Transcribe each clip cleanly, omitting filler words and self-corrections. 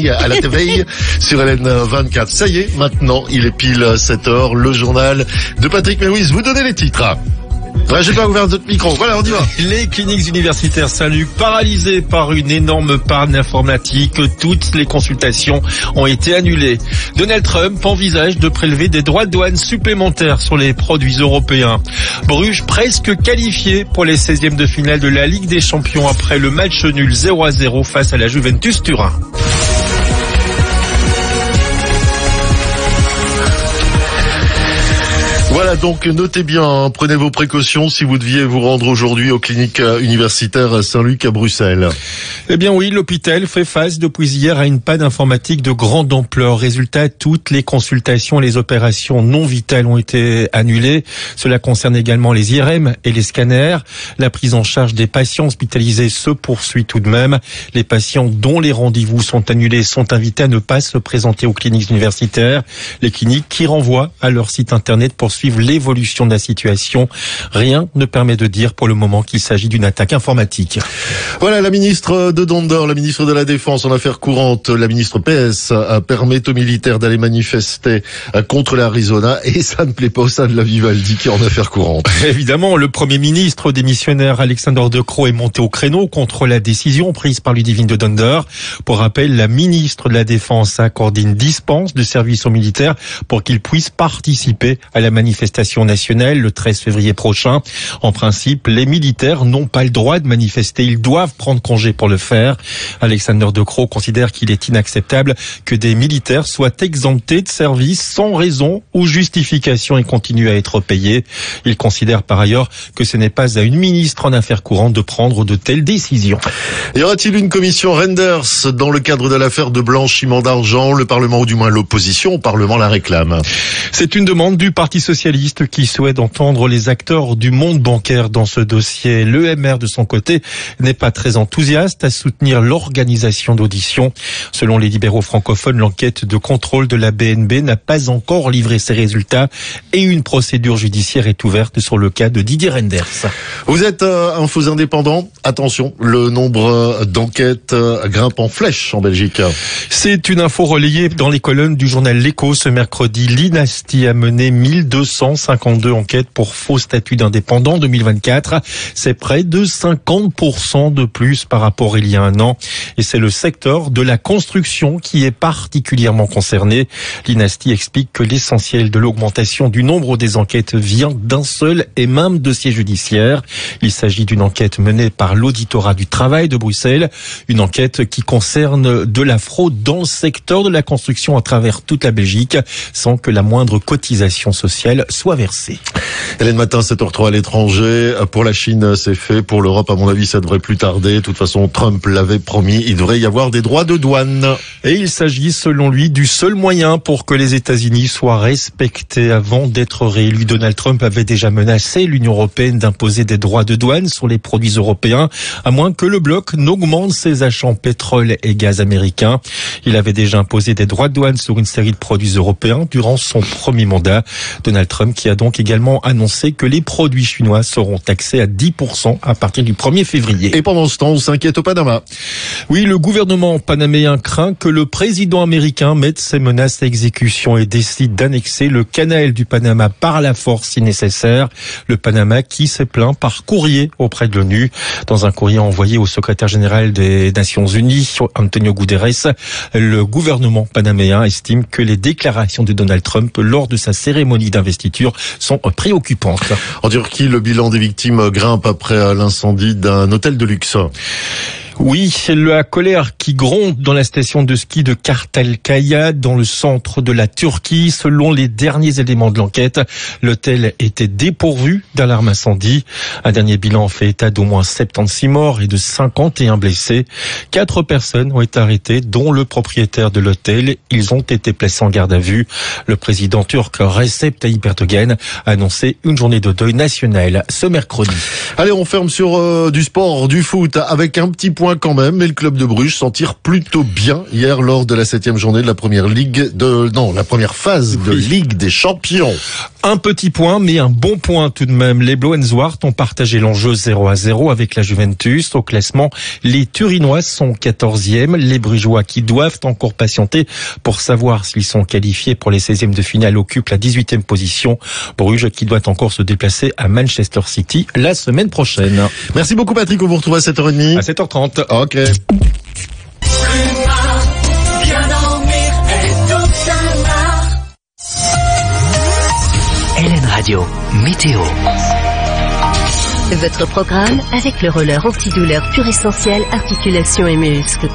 réveil à la TV sur LN24. Ça y est, maintenant, il est pile 7h, le journal de Patrick Méouis. Vous donnez les titres. Ouais, j'ai pas ouvert votre micro. Voilà, on y va. Les cliniques universitaires Saint-Luc paralysées par une énorme panne informatique. Toutes les consultations ont été annulées. Donald Trump envisage de prélever des droits de douane supplémentaires sur les produits européens. Bruges presque qualifié pour les 16e de finale de la Ligue des Champions après le match nul 0-0 face à la Juventus Turin. Voilà, donc notez bien, prenez vos précautions si vous deviez vous rendre aujourd'hui aux cliniques universitaires Saint-Luc à Bruxelles. Eh bien oui, l'hôpital fait face depuis hier à une panne informatique de grande ampleur. Résultat, toutes les consultations et les opérations non vitales ont été annulées. Cela concerne également les IRM et les scanners. La prise en charge des patients hospitalisés se poursuit tout de même. Les patients dont les rendez-vous sont annulés sont invités à ne pas se présenter aux cliniques universitaires. Les cliniques qui renvoient à leur site internet pour suivre l'évolution de la situation. Rien ne permet de dire pour le moment qu'il s'agit d'une attaque informatique. Voilà, la ministre de Donder, la ministre de la Défense en affaires courantes, la ministre PS permet aux militaires d'aller manifester contre l'Arizona et ça ne plaît pas au sein de la Vivaldi qui est en affaires courantes. Évidemment, le Premier ministre démissionnaire Alexander De Croo est monté au créneau contre la décision prise par Ludivine de Donder. Pour rappel, la ministre de la Défense a accordé une dispense de service aux militaires pour qu'ils puissent participer à la manifestation nationale le 13 février prochain. En principe, les militaires n'ont pas le droit de manifester. Ils doivent prendre congé pour le faire. Alexander De Croo considère qu'il est inacceptable que des militaires soient exemptés de service sans raison ou justification et continuent à être payés. Il considère par ailleurs que ce n'est pas à une ministre en affaires courantes de prendre de telles décisions. Y aura-t-il une commission Renders dans le cadre de l'affaire de blanchiment d'argent? Le Parlement, ou du moins l'opposition au Parlement, la réclame. C'est une demande du Parti socialiste qui souhaite entendre les acteurs du monde bancaire dans ce dossier. Le MR, de son côté, n'est pas très enthousiaste à soutenir l'organisation d'audition. Selon les libéraux francophones, l'enquête de contrôle de la BNB n'a pas encore livré ses résultats et une procédure judiciaire est ouverte sur le cas de Didier Renders. Vous êtes un faux indépendant? Attention, le nombre d'enquêtes grimpe en flèche en Belgique. C'est une info relayée dans les colonnes du journal L'Écho ce mercredi. L'Inasti a mené 1252 enquêtes pour faux statut d'indépendant en 2024. C'est près de 50% de plus par rapport à il y a un an. Et c'est le secteur de la construction qui est particulièrement concerné. L'Inasti explique que l'essentiel de l'augmentation du nombre des enquêtes vient d'un seul et même dossier judiciaire. Il s'agit d'une enquête menée par l'auditorat du travail de Bruxelles. Une enquête qui concerne de la fraude dans le secteur de la construction à travers toute la Belgique sans que la moindre cotisation sociale soit versée. Hélène Matin, 7h03 à l'étranger. Pour la Chine, c'est fait. Pour l'Europe, à mon avis, ça devrait plus tarder. De toute façon, Trump l'avait promis. Il devrait y avoir des droits de douane. Et il s'agit, selon lui, du seul moyen pour que les États-Unis soient respectés. Avant d'être réélu, Donald Trump avait déjà menacé l'Union européenne d'imposer des droits de douane sur les produits européens, à moins que le bloc n'augmente ses achats en pétrole et gaz américains. Il avait déjà imposé des droits de douane sur une série de produits européens durant son premier mandat. Donald Trump qui a donc également annoncé que les produits chinois seront taxés à 10% à partir du 1er février. Et pendant ce temps, on s'inquiète au Panama. Oui, le gouvernement panaméen craint que le président américain mette ses menaces à exécution et décide d'annexer le canal du Panama par la force si nécessaire. Le Panama qui s'est plaint par courrier auprès de l'ONU. Dans un courrier envoyé au secrétaire général des Nations Unies, Antonio Guterres, le gouvernement panaméen estime que les déclarations de Donald Trump lors de sa cérémonie d'investiture sont préoccupantes. En Turquie, le bilan des victimes grimpe après l'incendie d'un hôtel de luxe. Oui, c'est la colère qui gronde dans la station de ski de Kartalkaya, dans le centre de la Turquie. Selon les derniers éléments de l'enquête, l'hôtel était dépourvu d'alarme incendie. Un dernier bilan fait état d'au moins 76 morts et de 51 blessés. 4 personnes ont été arrêtées, dont le propriétaire de l'hôtel. Ils ont été placés en garde à vue. Le président turc Recep Tayyip Erdogan a annoncé une journée de deuil national ce mercredi. Allez, on ferme sur du sport, du foot, avec un petit point quand même, mais le club de Bruges s'en tire plutôt bien hier lors de la 7e journée de la première phase de Ligue des Champions. Un petit point, mais un bon point tout de même. Les Bloemswart ont partagé l'enjeu 0-0 avec la Juventus. Au classement, les Turinois sont 14e. Les Brugeois, qui doivent encore patienter pour savoir s'ils sont qualifiés pour les 16e de finale, occupent la 18e position. Bruges, qui doit encore se déplacer à Manchester City la semaine prochaine. Merci beaucoup Patrick, on vous retrouve à 7h30. À 7h30. Ok. LN Radio, météo. Votre programme avec le roller antidouleur pur essentiel, articulations et muscles.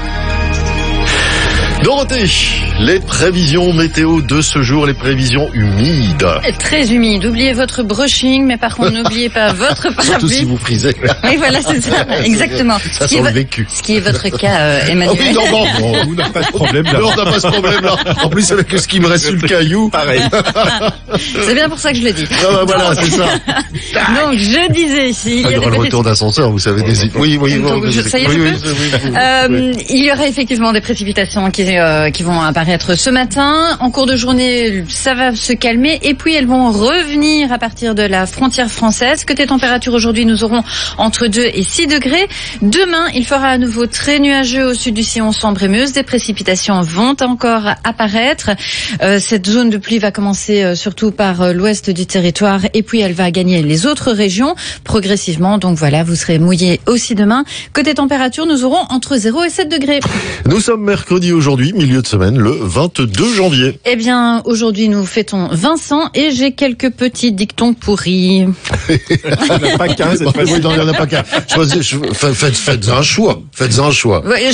Dorothée, les prévisions météo de ce jour, les prévisions humides. Très humide. Oubliez votre brushing, mais par contre, n'oubliez pas votre parapluie. Surtout si vous frisez. Oui, voilà, c'est ça, exactement. Ça sent le vécu. Ce qui est votre cas, Emmanuel. Oui, non, On n'a pas de problème là. non, on n'a pas ce problème-là. En plus, avec ce qui me reste sur le caillou. Pareil. C'est bien pour ça que je le dis. Ah bah voilà, c'est ça. Donc, je disais, s'il y Il y a aura des le retour d'ascenseur, vous savez, des... Oui, Donc, ça y est, oui, il y aura effectivement des précipitations qui vont apparaître ce matin. En cours de journée, ça va se calmer et puis elles vont revenir à partir de la frontière française. Côté température, aujourd'hui, nous aurons entre 2 et 6 degrés. Demain, il fera à nouveau très nuageux au sud du sillon Sambre-et-Meuse. Des précipitations vont encore apparaître. Cette zone de pluie va commencer surtout par l'ouest du territoire et puis elle va gagner les autres régions progressivement. Donc voilà, vous serez mouillés aussi demain. Côté température, nous aurons entre 0 et 7 degrés. Nous sommes mercredi aujourd'hui, milieu de semaine, le 22 janvier. Eh bien, aujourd'hui, nous fêtons Vincent et j'ai quelques petits dictons pourris. Il n'y en a pas qu'un cette fois-ci. Oui, non, il n'y en a pas qu'un. Faites un choix. Faites un choix. Ouais,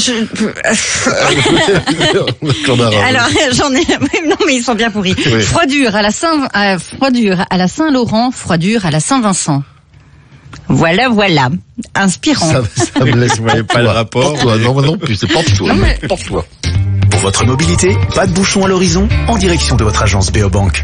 alors, j'en ai... Non, mais ils sont bien pourris. Oui. Froidure à la Saint-Laurent, froidure à la Saint-Vincent. Voilà. Inspirant. Ça me laisse pas le rapport. Porte-toi. Non plus, c'est porte-toi. Non, mais- Porte-toi. Pour votre mobilité, pas de bouchon à l'horizon, en direction de votre agence Beobank.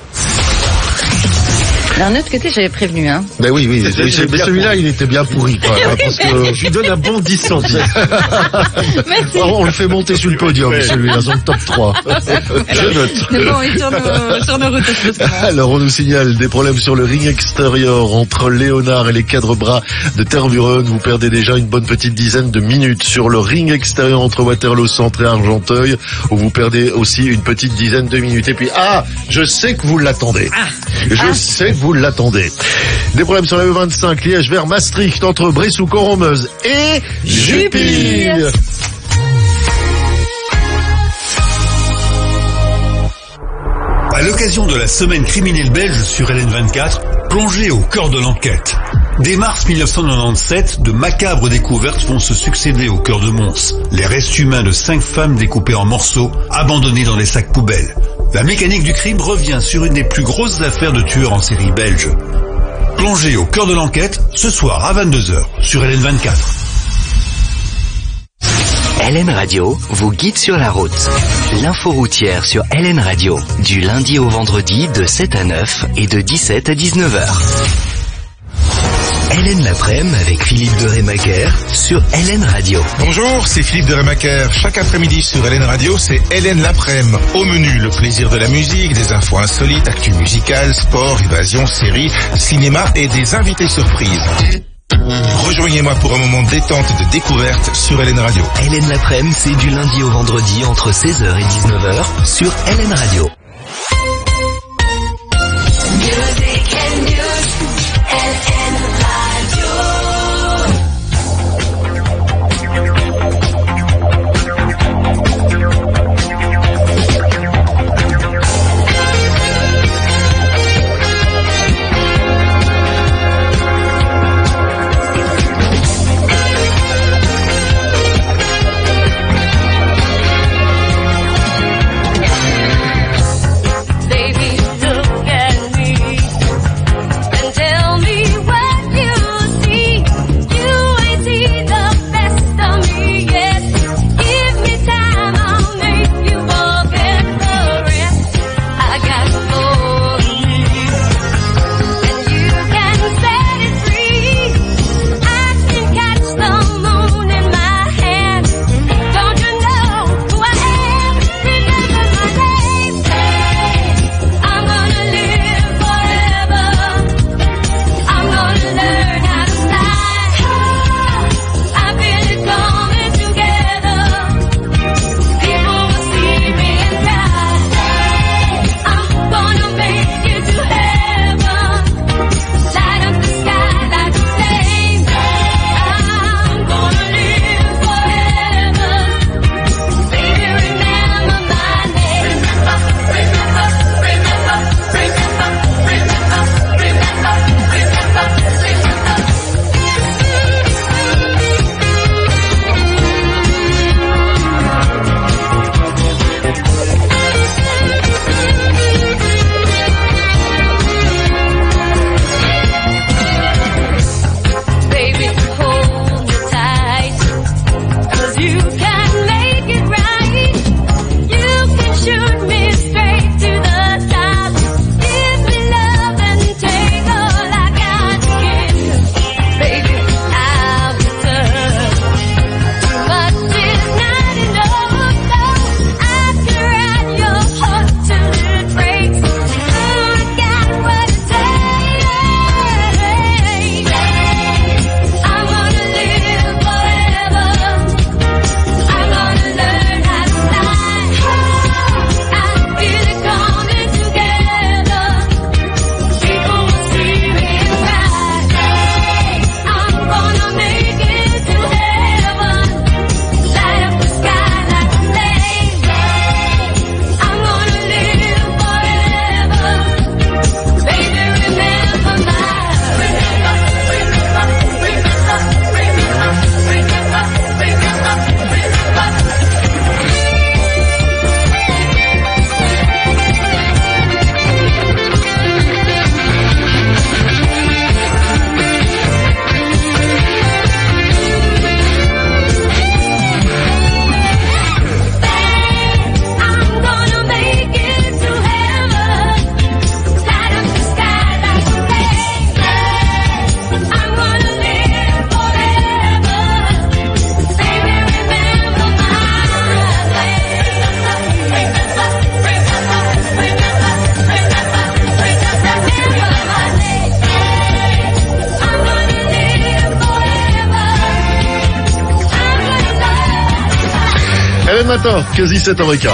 D'un autre côté, j'avais prévenu, hein. Ben oui, mais celui-là, il était bien pourri, quoi. Parce que Je lui donne un bon 10 sur 10. Merci. on le fait monter sur le podium, celui-là, sur le top 3. Je note. Mais bon, et sur nos routes, justement. Alors, on nous signale des problèmes sur le ring extérieur entre Léonard et les cadres bras de Tervuren. Vous perdez déjà une bonne petite dizaine de minutes. Sur le ring extérieur entre Waterloo Centre et Argenteuil, où vous perdez aussi une petite dizaine de minutes. Et puis, je sais que vous l'attendez. Je sais que vous l'attendez. Des problèmes sur la E25, Liège vers Maastricht, entre Bressou-Coron-Meuse et Jupille. À l'occasion de la semaine criminelle belge sur LN24, plongez au cœur de l'enquête. Dès mars 1997, de macabres découvertes vont se succéder au cœur de Mons. Les restes humains de 5 femmes découpées en morceaux, abandonnés dans des sacs poubelles. La mécanique du crime revient sur une des plus grosses affaires de tueurs en série belge. Plongez au cœur de l'enquête, ce soir à 22h sur LN24. LN Radio vous guide sur la route. L'info routière sur LN Radio, du lundi au vendredi de 7 à 9 et de 17 à 19h. LN l'après-midi avec Philippe de Rémaker sur LN Radio. Bonjour, c'est Philippe de Rémaker. Chaque après-midi sur LN Radio, c'est LN l'après-midi. Au menu, le plaisir de la musique, des infos insolites, actu musicale, sport, évasion, séries, cinéma et des invités surprises. Rejoignez-moi pour un moment de détente et de découverte sur LN Radio. LN l'après-midi, c'est du lundi au vendredi entre 16h et 19h sur LN Radio. LN Matin, quasi 7h15.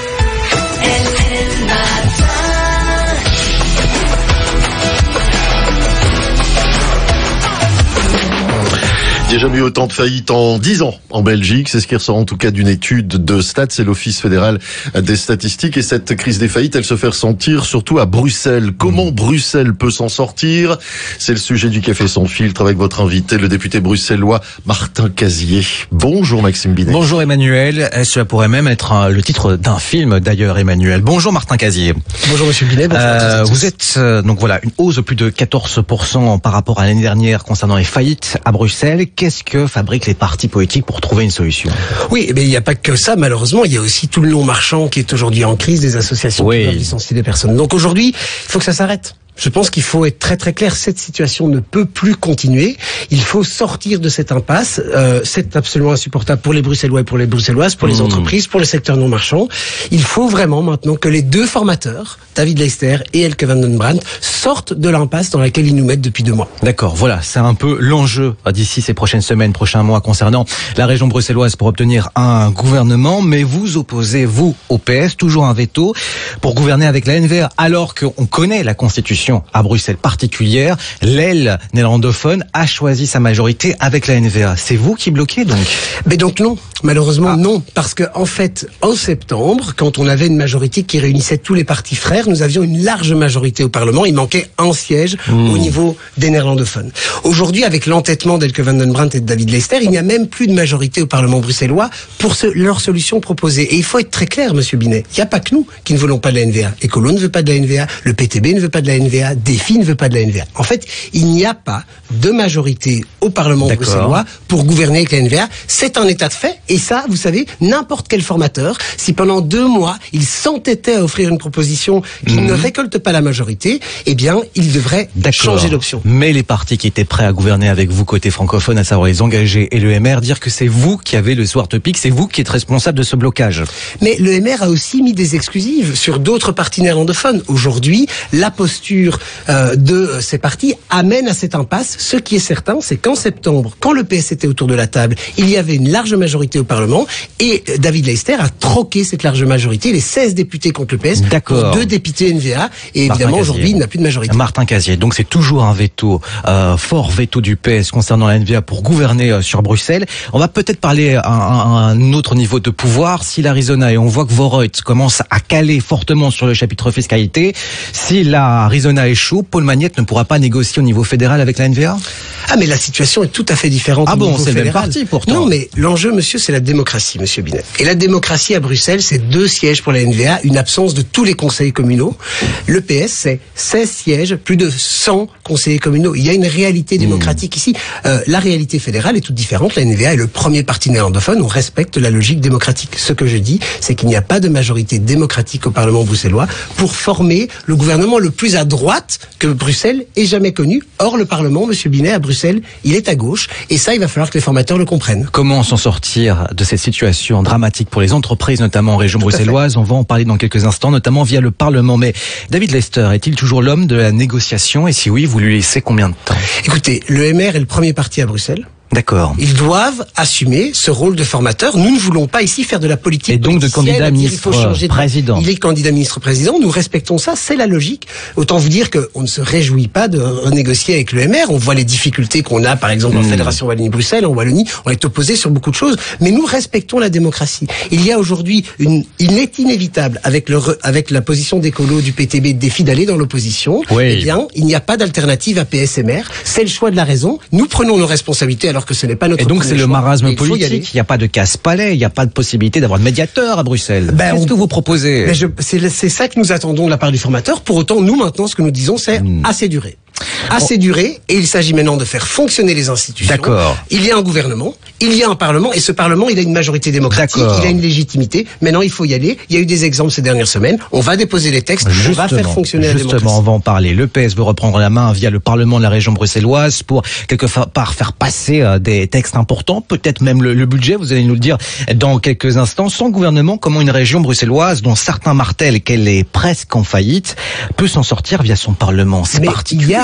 Il n'y a jamais eu autant de faillites en 10 ans en Belgique. C'est ce qui ressort en tout cas d'une étude de Stats, c'est l'Office fédéral des statistiques. Et cette crise des faillites, elle se fait ressentir surtout à Bruxelles. Comment Bruxelles peut s'en sortir? C'est le sujet du Café sans filtre avec votre invité, le député bruxellois Martin Casier. Bonjour Maxime Binet. Bonjour Emmanuel. Cela pourrait même être le titre d'un film d'ailleurs, Emmanuel. Bonjour Martin Casier. Bonjour Monsieur Binet. Bonjour vous êtes donc voilà une hausse de plus de 14% par rapport à l'année dernière concernant les faillites à Bruxelles. Qu'est-ce que fabriquent les partis politiques pour trouver une solution? Oui, mais il n'y a pas que ça, malheureusement. Il y a aussi tout le non-marchand qui est aujourd'hui en crise, des associations qui doivent licencier des personnes. Donc aujourd'hui, il faut que ça s'arrête. Je pense qu'il faut être très très clair. Cette situation ne peut plus continuer. Il faut sortir de cette impasse. C'est absolument insupportable pour les Bruxellois et pour les Bruxelloises, pour les entreprises, pour le secteur non marchand. Il faut vraiment maintenant que les deux formateurs, David Leister et Elke van den Brandt, sortent de l'impasse dans laquelle ils nous mettent depuis 2 mois. D'accord, voilà, c'est un peu l'enjeu d'ici ces prochaines semaines, prochains mois concernant la région bruxelloise pour obtenir un gouvernement. Mais vous opposez, vous, au PS, toujours un veto pour gouverner avec la NVA, alors qu'on connaît la Constitution à Bruxelles particulière. L'aile néerlandophone a choisi sa majorité avec la NVA. C'est vous qui bloquez donc? Mais donc non, malheureusement non, parce que en fait, en septembre, quand on avait une majorité qui réunissait tous les partis frères, nous avions une large majorité au Parlement. Il manquait un siège au niveau des néerlandophones. Aujourd'hui, avec l'entêtement d'Elke van den Brandt et de David Leister, il n'y a même plus de majorité au Parlement bruxellois pour leur solution proposée. Et il faut être très clair, Monsieur Binet. Il n'y a pas que nous qui ne voulons pas de la NVA. Ecolo ne veut pas de la NVA. Le PTB ne veut pas de la NVA. Défi ne veut pas de la NVA. En fait, il n'y a pas de majorité au Parlement bruxellois pour gouverner avec la NVA. C'est un état de fait. Et ça, vous savez, n'importe quel formateur, si pendant 2 mois, il s'entêtait à offrir une proposition qui ne récolte pas la majorité, eh bien, il devrait changer d'option. Mais les partis qui étaient prêts à gouverner avec vous côté francophone, à savoir les Engagés et le MR, dire que c'est vous qui avez le soir topic, c'est vous qui êtes responsable de ce blocage. Mais le MR a aussi mis des exclusives sur d'autres partis néerlandophones. Aujourd'hui, la posture de ces partis amène à cette impasse. Ce qui est certain, c'est qu'en septembre, quand le PS était autour de la table, il y avait une large majorité au Parlement et David Leister a troqué cette large majorité, les 16 députés contre le PS, pour 2 députés NVA. Et évidemment, aujourd'hui, il n'a plus de majorité. Martin Casier, donc c'est toujours un veto, fort veto du PS concernant la NVA pour gouverner sur Bruxelles. On va peut-être parler à un autre niveau de pouvoir. Si l'Arizona, et on voit que Vorreut commence à caler fortement sur le chapitre fiscalité, si l'Arizona échoue, Paul Magnette ne pourra pas négocier au niveau fédéral avec la NVA? Ah, mais la situation est tout à fait différente. Ah bon, c'est le même parti pourtant. Non, mais l'enjeu, monsieur, c'est la démocratie, monsieur Binet. Et la démocratie à Bruxelles, c'est 2 sièges pour la NVA, une absence de tous les conseils communaux. Le PS, c'est 16 sièges, plus de 100 conseillers communaux. Il y a une réalité démocratique ici. La réalité fédérale est toute différente. La NVA est le premier parti néerlandophone. On respecte la logique démocratique. Ce que je dis, c'est qu'il n'y a pas de majorité démocratique au Parlement bruxellois pour former le gouvernement le plus à droite que Bruxelles ait jamais connu. Or, le Parlement, monsieur Binet, à Bruxelles, il est à gauche. Et ça, il va falloir que les formateurs le comprennent. Comment s'en sortir de cette situation dramatique pour les entreprises, notamment en région bruxelloise? On va en parler dans quelques instants, notamment via le Parlement. Mais David Leister est-il toujours l'homme de la négociation? Et si oui, vous lui laissez combien de temps? Écoutez, le MR est le premier parti à Bruxelles. D'accord. Ils doivent assumer ce rôle de formateur. Nous ne voulons pas ici faire de la politique. Et donc de candidat ministre-président. Il est candidat ministre-président. Nous respectons ça. C'est la logique. Autant vous dire qu'on ne se réjouit pas de renégocier avec le MR. On voit les difficultés qu'on a, par exemple, en Fédération Wallonie-Bruxelles, en Wallonie. On est opposé sur beaucoup de choses. Mais nous respectons la démocratie. Il y a aujourd'hui il est inévitable avec la position d'écolo du PTB de défi d'aller dans l'opposition. Oui. Eh bien, il n'y a pas d'alternative à PSMR. C'est le choix de la raison. Nous prenons nos responsabilités alors que ce n'est pas notre. Et donc c'est le marasme politique. Il n'y a pas de casse-palais, il n'y a pas de possibilité d'avoir de médiateur à Bruxelles. Qu'est-ce que vous proposez? C'est ça que nous attendons de la part du formateur. Pour autant, nous maintenant, ce que nous disons, c'est assez duré. Assez duré, et il s'agit maintenant de faire fonctionner les institutions. D'accord. Il y a un gouvernement, il y a un parlement, et ce parlement, il a une majorité démocratique, il a une légitimité. Maintenant, il faut y aller. Il y a eu des exemples ces dernières semaines. On va déposer les textes, on va faire fonctionner la démocratie. Justement, on va en parler. Le PS veut reprendre la main via le Parlement de la région bruxelloise pour quelque part faire passer des textes importants, peut-être même le budget, vous allez nous le dire dans quelques instants. Sans gouvernement, comment une région bruxelloise, dont certains martèlent qu'elle est presque en faillite, peut s'en sortir via son Parlement? C'est particulier.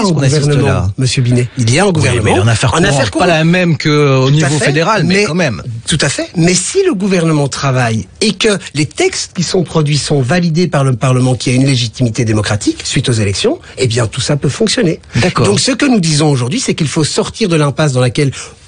un gouvernement, Monsieur Binet. Il y a un gouvernement. Oui, mais en affaires courantes, pas la même qu'au niveau fédéral, mais quand même. Tout à fait. Mais si le gouvernement travaille et que les textes qui sont produits sont validés par le Parlement, qui a une légitimité démocratique suite aux élections, eh bien tout ça peut fonctionner. D'accord. Donc ce que nous disons aujourd'hui, c'est qu'il faut sortir de l'impasse dans laquelle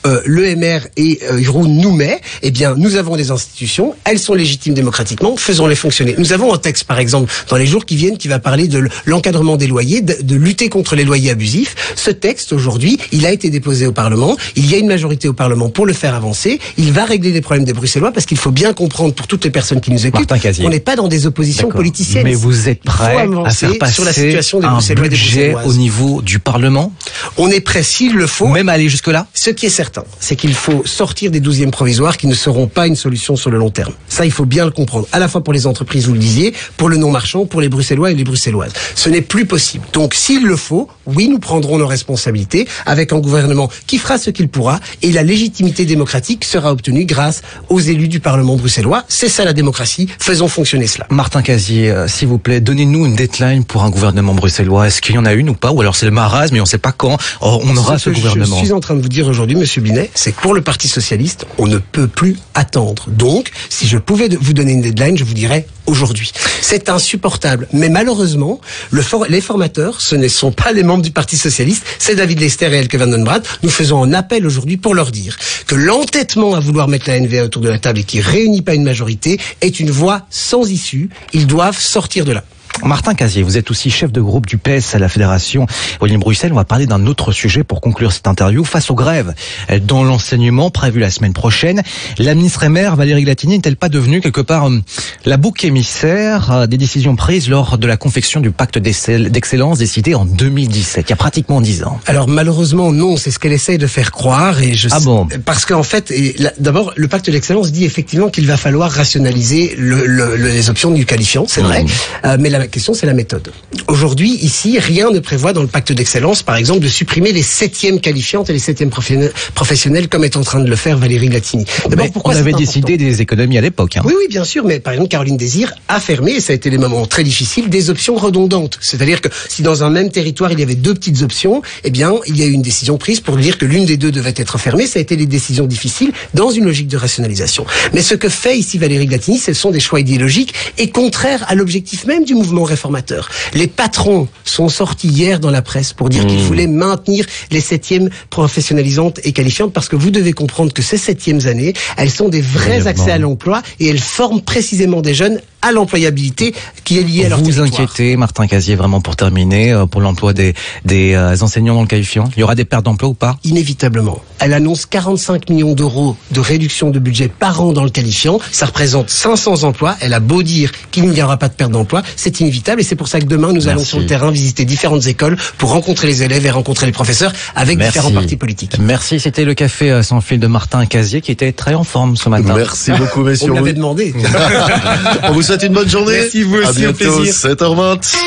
l'EMR et Giroud nous met. Eh bien, nous avons des institutions, elles sont légitimes démocratiquement, faisons-les fonctionner. Nous avons un texte, par exemple, dans les jours qui viennent, qui va parler de l'encadrement des loyers, de lutter contre les loyers abusifs. Ce texte, aujourd'hui, il a été déposé au Parlement. Il y a une majorité au Parlement pour le faire avancer. Il va régler les problèmes des Bruxellois, parce qu'il faut bien comprendre pour toutes les personnes qui nous écoutent qu'on n'est pas dans des oppositions politiciennes. Mais vous êtes prêt à faire passer sur la situation des un Bruxellois et des budget Bruxelloises au niveau du Parlement? On est prêt s'il le faut. Même aller jusque-là? Ce qui est certain, c'est qu'il faut sortir des 12e provisoires qui ne seront pas une solution sur le long terme. Ça, il faut bien le comprendre. À la fois pour les entreprises, vous le disiez, pour le non-marchand, pour les Bruxellois et les Bruxelloises. Ce n'est plus possible. Donc, s'il le faut, oui, nous prendrons nos responsabilités avec un gouvernement qui fera ce qu'il pourra et la légitimité démocratique sera obtenue grâce aux élus du Parlement bruxellois. C'est ça la démocratie. Faisons fonctionner cela. Martin Casier, s'il vous plaît, donnez-nous une deadline pour un gouvernement bruxellois. Est-ce qu'il y en a une ou pas? Ou alors c'est le marasme, mais on ne sait pas quand on aura ce gouvernement. Ce que je suis en train de vous dire aujourd'hui, Monsieur Binet, c'est que pour le Parti socialiste, on ne peut plus attendre. Donc, si je pouvais vous donner une deadline, je vous dirais aujourd'hui. C'est insupportable. Mais malheureusement, les formateurs, ce ne sont pas les membres du Parti socialiste, c'est David Lester et Elke van den Braat. Nous faisons un appel aujourd'hui pour leur dire que l'entêtement à vouloir mettre la NVA autour de la table et qui réunit pas une majorité est une voie sans issue. Ils doivent sortir de là. Martin Casier, vous êtes aussi chef de groupe du PS à la Fédération Wallonie-Bruxelles. On va parler d'un autre sujet pour conclure cette interview. Face aux grèves dans l'enseignement prévues la semaine prochaine, la ministre et maire Valérie Glatini n'est-elle pas devenue quelque part la bouc émissaire des décisions prises lors de la confection du pacte d'excellence décidé en 2017, il y a pratiquement 10 ans? Alors malheureusement non, c'est ce qu'elle essaye de faire croire. Parce qu'en fait, d'abord, le pacte d'excellence dit effectivement qu'il va falloir rationaliser les options du qualifiant, c'est vrai, mais la question, c'est la méthode. Aujourd'hui, ici, rien ne prévoit dans le pacte d'excellence, par exemple, de supprimer les 7e qualifiantes et les 7e professionnels, comme est en train de le faire Valérie Glatini. D'abord, pourquoi on avait décidé des économies à l'époque. Oui, bien sûr, mais par exemple, Caroline Désir a fermé, et ça a été des moments très difficiles, des options redondantes. C'est-à-dire que si dans un même territoire, il y avait 2 petites options, eh bien, il y a eu une décision prise pour dire que l'une des 2 devait être fermée. Ça a été des décisions difficiles dans une logique de rationalisation. Mais ce que fait ici Valérie Glatini, ce sont des choix idéologiques et contraires à l'objectif même du mouvement réformateur. Les patrons sont sortis hier dans la presse pour dire qu'ils voulaient maintenir les 7e professionnalisantes et qualifiantes, parce que vous devez comprendre que ces 7e années, elles sont des vrais accès à l'emploi et elles forment précisément des jeunes à l'employabilité qui est liée à leur territoire. Vous inquiétez, Martin Casier, vraiment pour terminer, pour l'emploi des enseignants dans le qualifiant? Il y aura des pertes d'emploi ou pas? Inévitablement. Elle annonce 45 millions d'euros de réduction de budget par an dans le qualifiant. Ça représente 500 emplois. Elle a beau dire qu'il n'y aura pas de perte d'emploi, c'est inévitable, et c'est pour ça que demain nous allons sur le terrain visiter différentes écoles pour rencontrer les élèves et rencontrer les professeurs avec différents partis politiques. Merci, c'était le café sans fil de Martin Casier qui était très en forme ce matin. Merci beaucoup, messieurs. On me l'avait demandé. On vous souhaite une bonne journée. Merci, vous aussi, à bientôt, au plaisir. 7h20.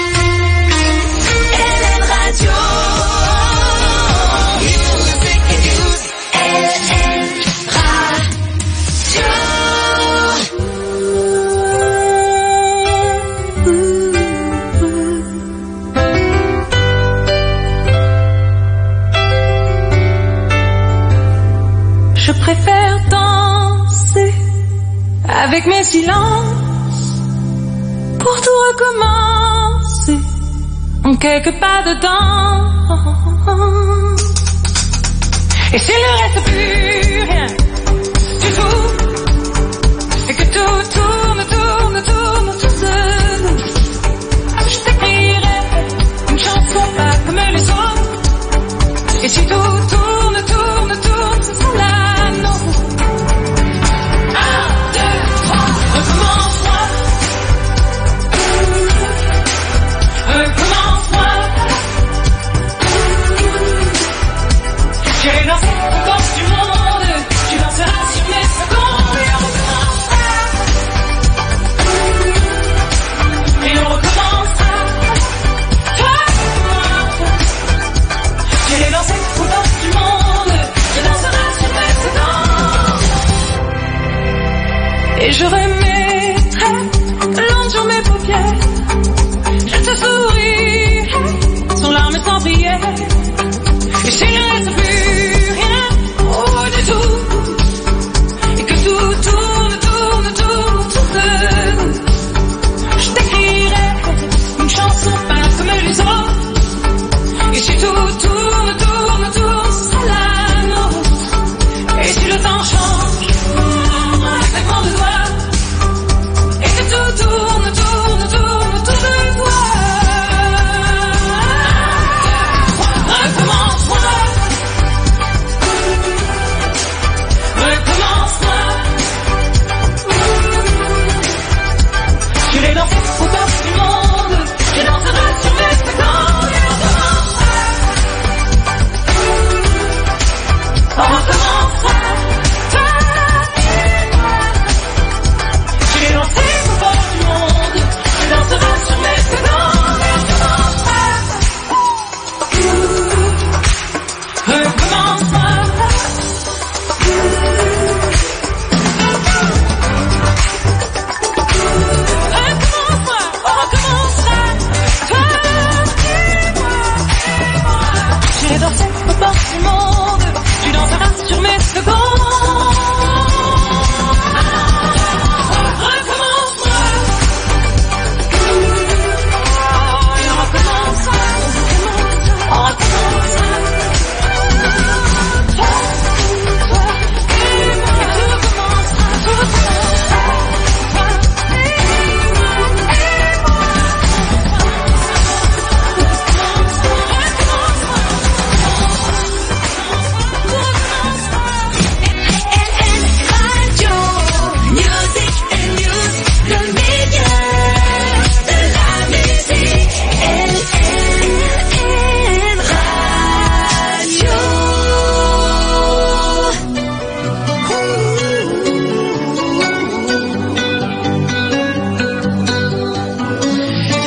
Je préfère danser avec mes silences pour tout recommencer en quelques pas de temps. Et s'il ne reste plus rien du tout, et que tout tourne tout seul, je t'écrirai une chanson pas comme les autres. Et si tout tourne, ce sera la nôtre. 1, 2, 3, recommence-moi. Recommence-moi. J'irai danser tout le temps du monde. Tu danseras sur mes secondes et on recommencera.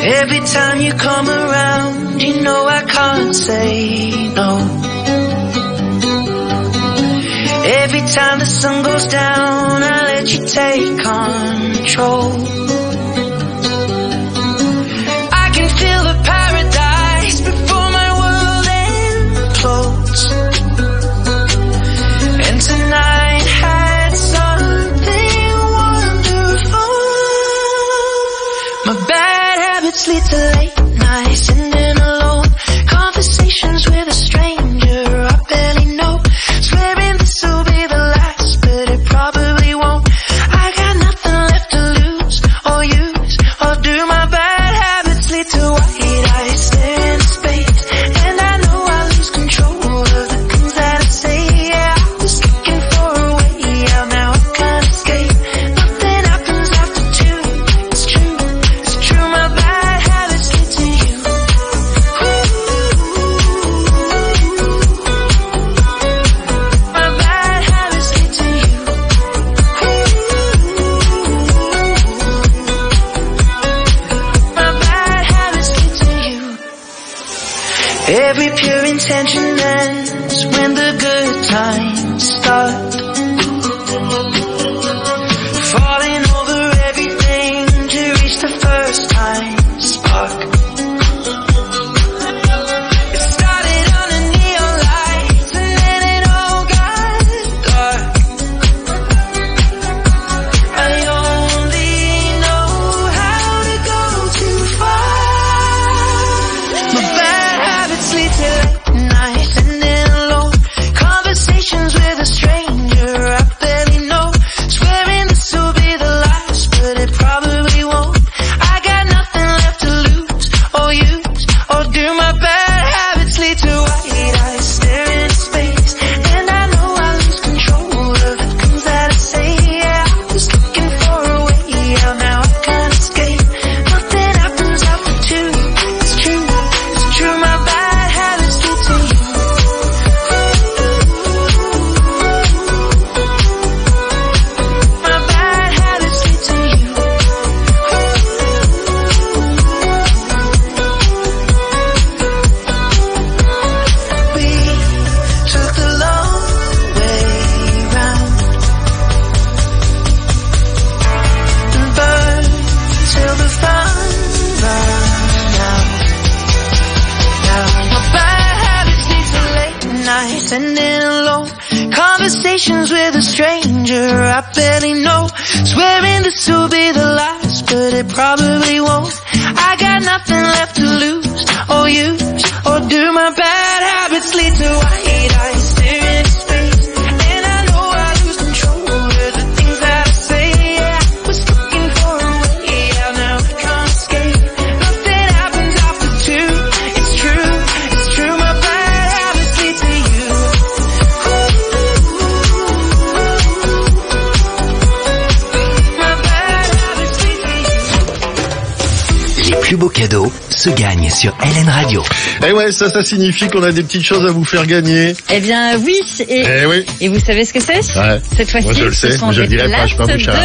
Every time you come around, you know I can't say no. Every time the sun goes down, I let you take control. I can feel the paradise before my world implodes. And tonight had something wonderful. My bad habits lead to late nights, sitting alone, conversations with a stranger I barely know, swearing this will be the last, but it probably won't. I got nothing left to lose or use or do. My bad habits lead to white eyes staring into space, and I know I lose control of the things that I say. Yeah, I was looking for a way out, now I can't escape. Nothing happens after two. It's true, it's true. My bad habits lead to you. My bad habits lead to you. My bad habits lead to you. Every pure intention ends when the good times start. Falling over everything to reach the first time spark. It started under neon lights and then it all got dark. I only know how to go too far. My bad habits lead to late nights and then alone, conversations with a stranger I barely know, swearing this will be the last, but it probably won't. I got nothing left to lose or use or do. My bad habits lead to white eyes staring into space, and I know I lose control of the things that I say. Yeah, I was looking for a way out, now I can't escape. Nothing happens after two. It's true, it's true. My bad habits lead to you. My bad habits lead to you. We took the long way round and burned till the fun ran out. Now my bad habits lead to late nights and then alone, conversations with a stranger I barely know, swearing this will be the last, but it probably won't. I got nothing left to lose or use or do. My bad habits lead to white eyes staring into space, and I know I lose control of the things that I say. Yeah, I was looking for a way out, now I can't escape. Nothing happens after two. It's true, it's true. My bad habits lead to you. My bad habits lead to you. Les plus beaux cadeaux se gagnent sur LN Radio. Et ouais, ça signifie qu'on a des petites choses à vous faire gagner. Eh bien oui, Eh oui. et vous savez ce que c'est? Ouais. Cette fois-ci, Moi je le sais, ce sont mais je le des dirai pas, je suis pas places bouchard.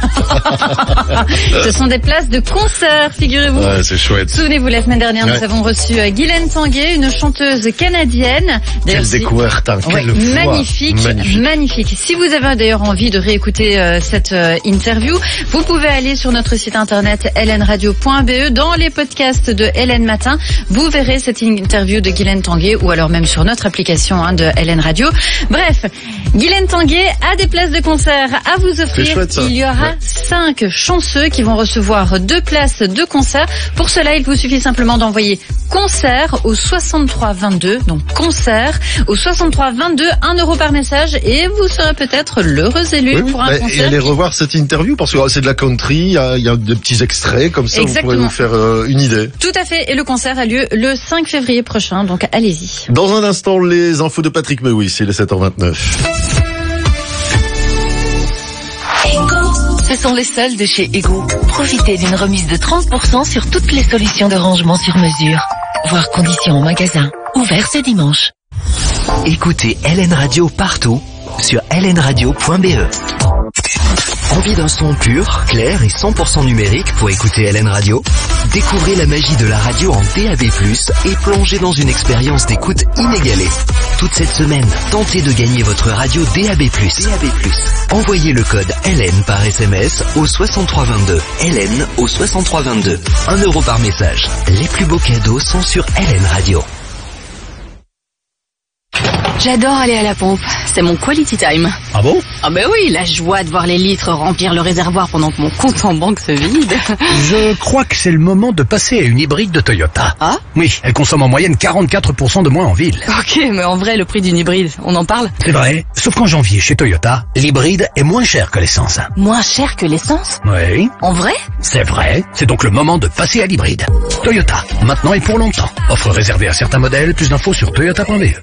Ce sont des places de concert, figurez-vous. Ouais, c'est chouette. Souvenez-vous, la semaine dernière, Ouais. nous avons reçu Guylaine Tanguay, une chanteuse canadienne. Quelle découverte, hein, Ouais, quelle voix. magnifique. Si vous avez d'ailleurs envie de réécouter cette interview, vous pouvez aller sur notre site internet lnradio.be. Dans les podcasts de LN Matin, vous verrez cette interview de Guylaine Tanguay, ou alors même sur notre application de LN Radio. Bref, Guylaine Tanguay a des places de concert à vous offrir. C'est chouette, ça. Il y aura 5 chanceux qui vont recevoir 2 places de concert. Pour cela, il vous suffit simplement d'envoyer concert au 6322, donc concert au 6322, 1 € par message, et vous serez peut-être l'heureux élu pour un et concert. allez revoir cette interview parce que c'est de la country, il y a des petits extraits comme ça, Exactement. vous pourrez vous faire une idée. Tout à fait, et le concert a lieu le 5 février prochain, donc allez-y. Dans un instant, les infos de Patrick Meuilly, c'est les 7h29. Ce sont les soldes de chez Ego. Profitez d'une remise de 30% sur toutes les solutions de rangement sur mesure. Voir conditions en magasin. Ouvert ce dimanche. Écoutez LN Radio partout sur lnradio.be. Envie d'un son pur, clair et 100% numérique pour écouter LN Radio? Découvrez la magie de la radio en DAB+, et plongez dans une expérience d'écoute inégalée. Toute cette semaine, tentez de gagner votre radio DAB+. Envoyez le code LN par SMS au 6322. LN au 6322. 1 € par message. Les plus beaux cadeaux sont sur LN Radio. J'adore aller à la pompe, c'est mon quality time. Ah bon? Ah ben oui, la joie de voir les litres remplir le réservoir pendant que mon compte en banque se vide. Je crois que c'est le moment de passer à une hybride de Toyota. Ah? Oui, elle consomme en moyenne 44% de moins en ville. Ok, mais en vrai, le prix d'une hybride, on en parle? C'est vrai, sauf qu'en janvier, chez Toyota, l'hybride est moins cher que l'essence. Moins cher que l'essence? Oui. En vrai? C'est vrai, c'est donc le moment de passer à l'hybride. Toyota, maintenant et pour longtemps. Offre réservée à certains modèles, plus d'infos sur toyota.be.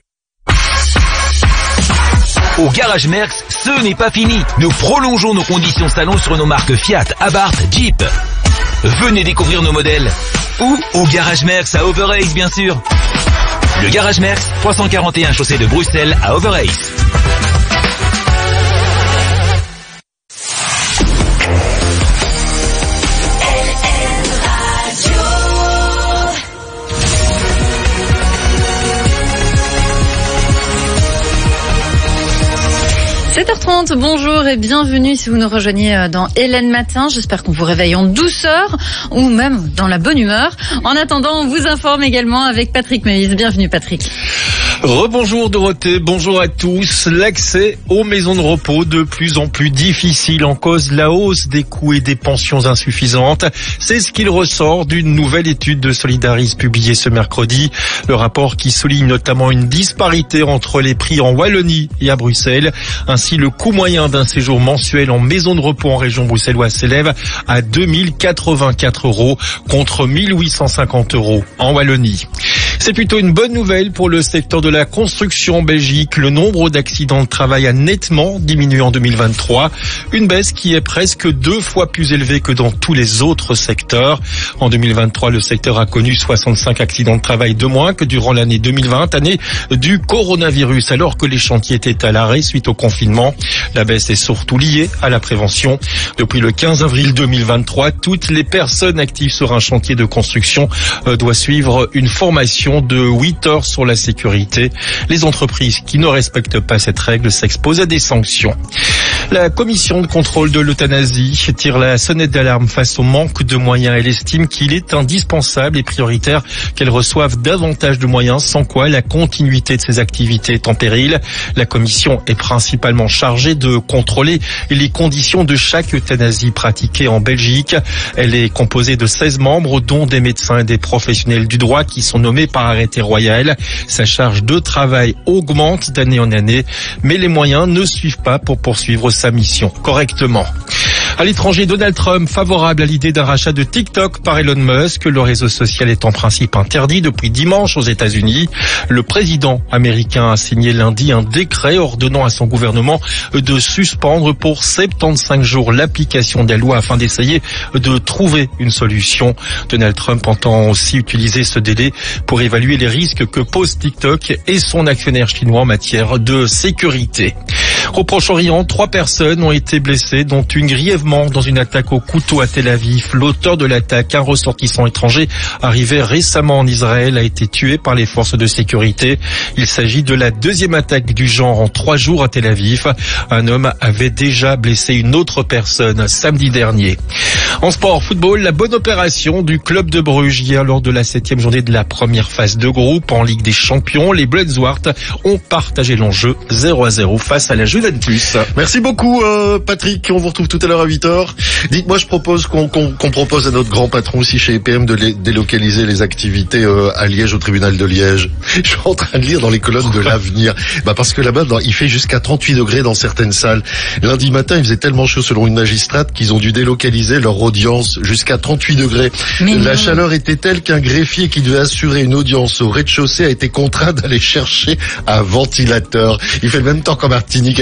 Au Garage Merckx, ce n'est pas fini. Nous prolongeons nos conditions salon sur nos marques Fiat, Abarth, Jeep. Venez découvrir nos modèles. Ou au Garage Merckx à Overace, bien sûr. Le Garage Merckx, 341 chaussée de Bruxelles à Overace. Bonjour et bienvenue si vous nous rejoignez dans LN Matin. J'espère qu'on vous réveille en douceur ou même dans la bonne humeur. En attendant, on vous informe également avec Patrick Meis. Bienvenue Patrick. Rebonjour Dorothée, bonjour à tous. L'accès aux maisons de repos de plus en plus difficile en cause la hausse des coûts et des pensions insuffisantes. C'est ce qu'il ressort d'une nouvelle étude de Solidaris publiée ce mercredi. Le rapport qui souligne notamment une disparité entre les prix en Wallonie et à Bruxelles. Ainsi, le coût moyen d'un séjour mensuel en maison de repos en région bruxelloise s'élève à 2084 € contre 1850 € en Wallonie. C'est plutôt une bonne nouvelle pour le secteur de la construction en Belgique. Le nombre d'accidents de travail a nettement diminué en 2023. Une baisse qui est presque 2 fois plus élevée que dans tous les autres secteurs. En 2023, le secteur a connu 65 accidents de travail de moins que durant l'année 2020, année du coronavirus, alors que les chantiers étaient à l'arrêt suite au confinement. La baisse est surtout liée à la prévention. Depuis le 15 avril 2023, toutes les personnes actives sur un chantier de construction doivent suivre une formation de 8 heures sur la sécurité. Les entreprises qui ne respectent pas cette règle s'exposent à des sanctions. La commission de contrôle de l'euthanasie tire la sonnette d'alarme face au manque de moyens. Elle estime qu'il est indispensable et prioritaire qu'elle reçoive davantage de moyens, sans quoi la continuité de ses activités est en péril. La commission est principalement chargée de contrôler les conditions de chaque euthanasie pratiquée en Belgique. Elle est composée de 16 membres, dont des médecins et des professionnels du droit qui sont nommés par arrêté royal. Sa charge de travail augmente d'année en année, mais les moyens ne suivent pas pour poursuivre sa mission correctement. À l'étranger, Donald Trump favorable à l'idée d'un rachat de TikTok par Elon Musk. Le réseau social est en principe interdit depuis dimanche aux États-Unis. Le président américain a signé lundi un décret ordonnant à son gouvernement de suspendre pour 75 jours l'application des lois afin d'essayer de trouver une solution. Donald Trump entend aussi utiliser ce délai pour évaluer les risques que pose TikTok et son actionnaire chinois en matière de sécurité. Au Proche-Orient, 3 personnes ont été blessées, dont une grièvement dans une attaque au couteau à Tel Aviv. L'auteur de l'attaque, un ressortissant étranger arrivé récemment en Israël, a été tué par les forces de sécurité. Il s'agit de la 2e attaque du genre en 3 jours à Tel Aviv. Un homme avait déjà blessé une autre personne samedi dernier. En sport, football, la bonne opération du club de Bruges hier lors de la 7e journée de la première phase de groupe en Ligue des Champions. Les Bloodswart ont partagé l'enjeu 0-0 face à la Juventus. Merci beaucoup Patrick, on vous retrouve tout à l'heure à 8h. Dites-moi, je propose qu'on propose à notre grand patron aussi chez EPM de délocaliser les activités à Liège, au tribunal de Liège. Je suis en train de lire dans les colonnes de l'Avenir. Parce que là-bas, il fait jusqu'à 38 degrés dans certaines salles. Lundi matin, il faisait tellement chaud selon une magistrate qu'ils ont dû délocaliser leur audience jusqu'à 38 degrés. La chaleur était telle qu'un greffier qui devait assurer une audience au rez-de-chaussée a été contraint d'aller chercher un ventilateur. Il fait le même temps qu'en Martinique et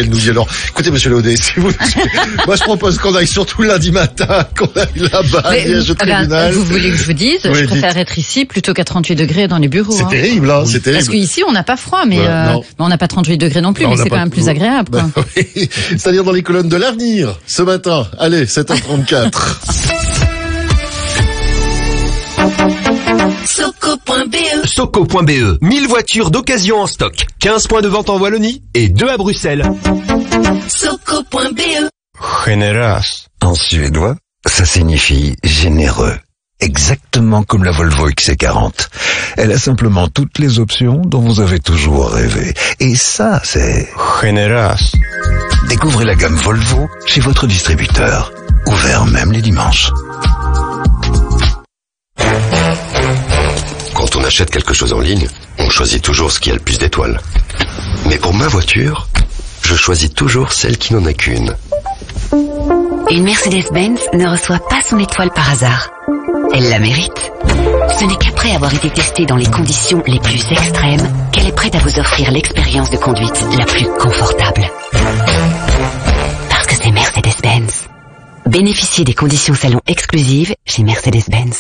nous. Alors, écoutez, monsieur Laudet, si vous, moi je propose qu'on aille surtout lundi matin, qu'on aille là-bas, à Liège au tribunal. Vous voulez que je vous dise, je préfère être ici plutôt qu'à 38 degrés dans les bureaux. C'est terrible, hein, c'est terrible. Parce qu'ici, on n'a pas froid, mais on n'a pas 38 degrés non plus, mais c'est quand même plus agréable, quoi. Oui. C'est-à-dire dans les colonnes de l'avenir, ce matin. Allez, 7h34. Soco.be. Soco.be. 1000 voitures d'occasion en stock. 15 points de vente en Wallonie et 2 à Bruxelles. Soco.be. Generös. En suédois, ça signifie généreux. Exactement comme la Volvo XC40. Elle a simplement toutes les options dont vous avez toujours rêvé. Et ça, c'est... Generös. Découvrez la gamme Volvo chez votre distributeur. Ouvert même les dimanches. Quand on achète quelque chose en ligne, on choisit toujours ce qui a le plus d'étoiles. Mais pour ma voiture, je choisis toujours celle qui n'en a qu'une. Une Mercedes-Benz ne reçoit pas son étoile par hasard. Elle la mérite. Ce n'est qu'après avoir été testée dans les conditions les plus extrêmes qu'elle est prête à vous offrir l'expérience de conduite la plus confortable. Parce que c'est Mercedes-Benz. Bénéficiez des conditions salon exclusives chez Mercedes-Benz.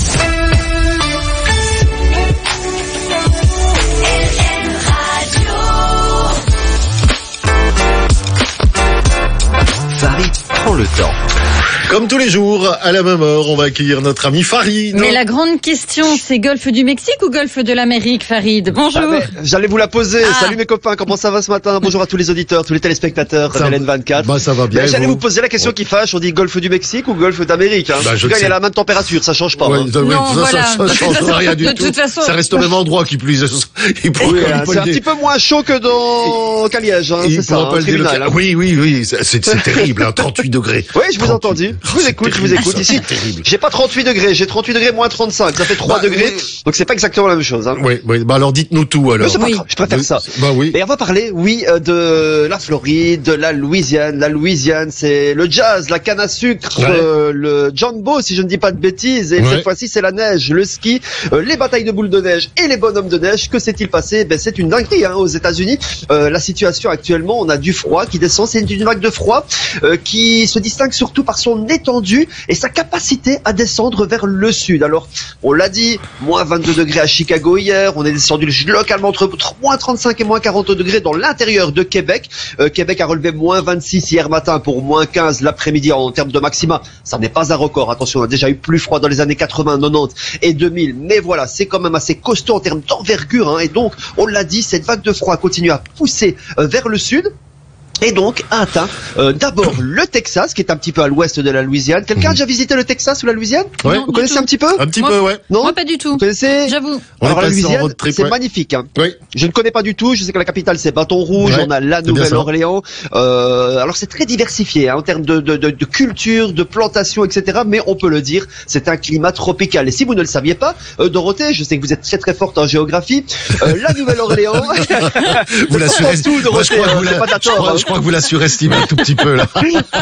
Farid prend le temps. Comme tous les jours, à la même heure, on va accueillir notre ami Farid. Mais la grande question, c'est golfe du Mexique ou golfe de l'Amérique, Farid? Bonjour. J'allais vous la poser. Salut mes copains, comment ça va ce matin? Bonjour à tous les auditeurs, tous les téléspectateurs de LN24. Bah, ça va bien. J'allais vous poser la question qui fâche. On dit golfe du Mexique ou golfe d'Amérique, hein. Bah, en tout cas, il y a la même température, ça change pas. Ouais, hein. Ça change rien du tout. Façon... Ça reste au même endroit qui plus. C'est un petit peu moins chaud que qu'à Liège, hein, c'est ça, hein, tribunal, hein. Oui, c'est terrible, hein, 38 degrés. Oui, je vous ai entendu. Je vous écoute. Ici, j'ai pas 38 degrés, j'ai 38 degrés moins 35, ça fait 3 degrés, donc c'est pas exactement la même chose, hein. Oui, bah alors dites-nous tout, alors. Mais c'est pas grave, je préfère ça. Bah oui. Et on va parler, de la Floride, de la Louisiane. La Louisiane, c'est le jazz, la canne à sucre, le jumbo, si je ne dis pas de bêtises, et cette fois-ci, c'est la neige, le ski, les batailles de boules de neige et les bonhommes de neige. Que s'est-il passé? Ben, c'est une dinguerie, hein, aux États-Unis. La situation actuellement, on a du froid qui descend, c'est une vague de froid, qui se distingue surtout par son étendue et sa capacité à descendre vers le sud. Alors, on l'a dit, moins 22 degrés à Chicago hier, on est descendu localement entre moins 35 et moins 40 degrés dans l'intérieur de Québec. Québec a relevé moins 26 hier matin pour moins 15 l'après-midi en termes de maxima. Ça n'est pas un record, attention, on a déjà eu plus froid dans les années 80, 90 et 2000, mais voilà, c'est quand même assez costaud en termes d'envergure, hein, et donc, on l'a dit, cette vague de froid continue à pousser vers le sud. Et donc a atteint d'abord le Texas, qui est un petit peu à l'ouest de la Louisiane. Quelqu'un a déjà visité le Texas ou la Louisiane? Ouais. Vous connaissez un petit peu? Un petit peu, ouais. Non? Moi, pas du tout. Vous connaissez? J'avoue. Alors la Louisiane, c'est magnifique, hein. Oui. Je ne connais pas du tout. Je sais que la capitale c'est Bâton Rouge. On a la Nouvelle-Orléans. Alors c'est très diversifié, hein, en termes de culture, de plantation, etc. Mais on peut le dire, c'est un climat tropical. Et si vous ne le saviez pas, Dorothée, je sais que vous êtes très très forte en géographie. La Nouvelle-Orléans. Vous la surestimez. Je crois que vous la surestimez un tout petit peu là.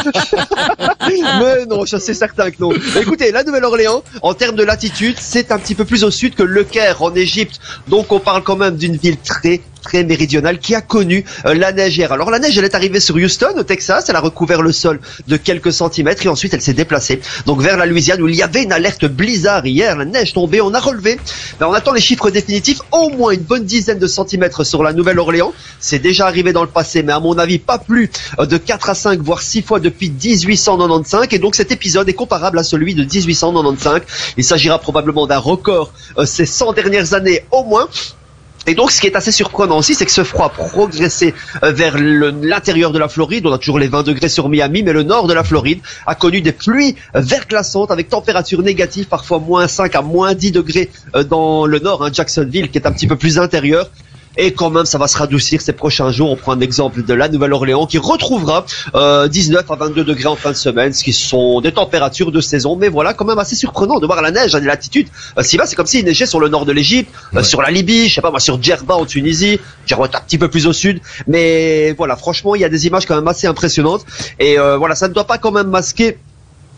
Mais non, je suis certain que non. Écoutez, la Nouvelle-Orléans, en termes de latitude, c'est un petit peu plus au sud que Le Caire en Égypte. Donc on parle quand même d'une ville très méridionale qui a connu la neige hier. Alors la neige, elle est arrivée sur Houston, au Texas, elle a recouvert le sol de quelques centimètres et ensuite elle s'est déplacée donc vers la Louisiane où il y avait une alerte blizzard hier, la neige tombée, on a relevé. Ben, on attend les chiffres définitifs, au moins une bonne dizaine de centimètres sur la Nouvelle-Orléans. C'est déjà arrivé dans le passé, mais à mon avis pas plus de 4 à 5 voire 6 fois depuis 1895, et donc cet épisode est comparable à celui de 1895. Il s'agira probablement d'un record ces 100 dernières années au moins. Et donc, ce qui est assez surprenant aussi, c'est que ce froid progressait vers l'intérieur de la Floride. On a toujours les 20 degrés sur Miami, mais le nord de la Floride a connu des pluies verglaçantes avec température négative, parfois moins 5 à moins 10 degrés dans le nord, hein, Jacksonville, qui est un petit peu plus intérieur. Et quand même, ça va se radoucir ces prochains jours. On prend un exemple de la Nouvelle-Orléans qui retrouvera 19 à 22 degrés en fin de semaine, ce qui sont des températures de saison. Mais voilà, quand même assez surprenant de voir la neige à des latitudes si bas. C'est comme s'il neigeait sur le nord de l'Égypte, sur la Libye, je sais pas moi, sur Djerba en Tunisie. Djerba est un petit peu plus au sud. Mais voilà, franchement, il y a des images quand même assez impressionnantes. Et voilà, ça ne doit pas quand même masquer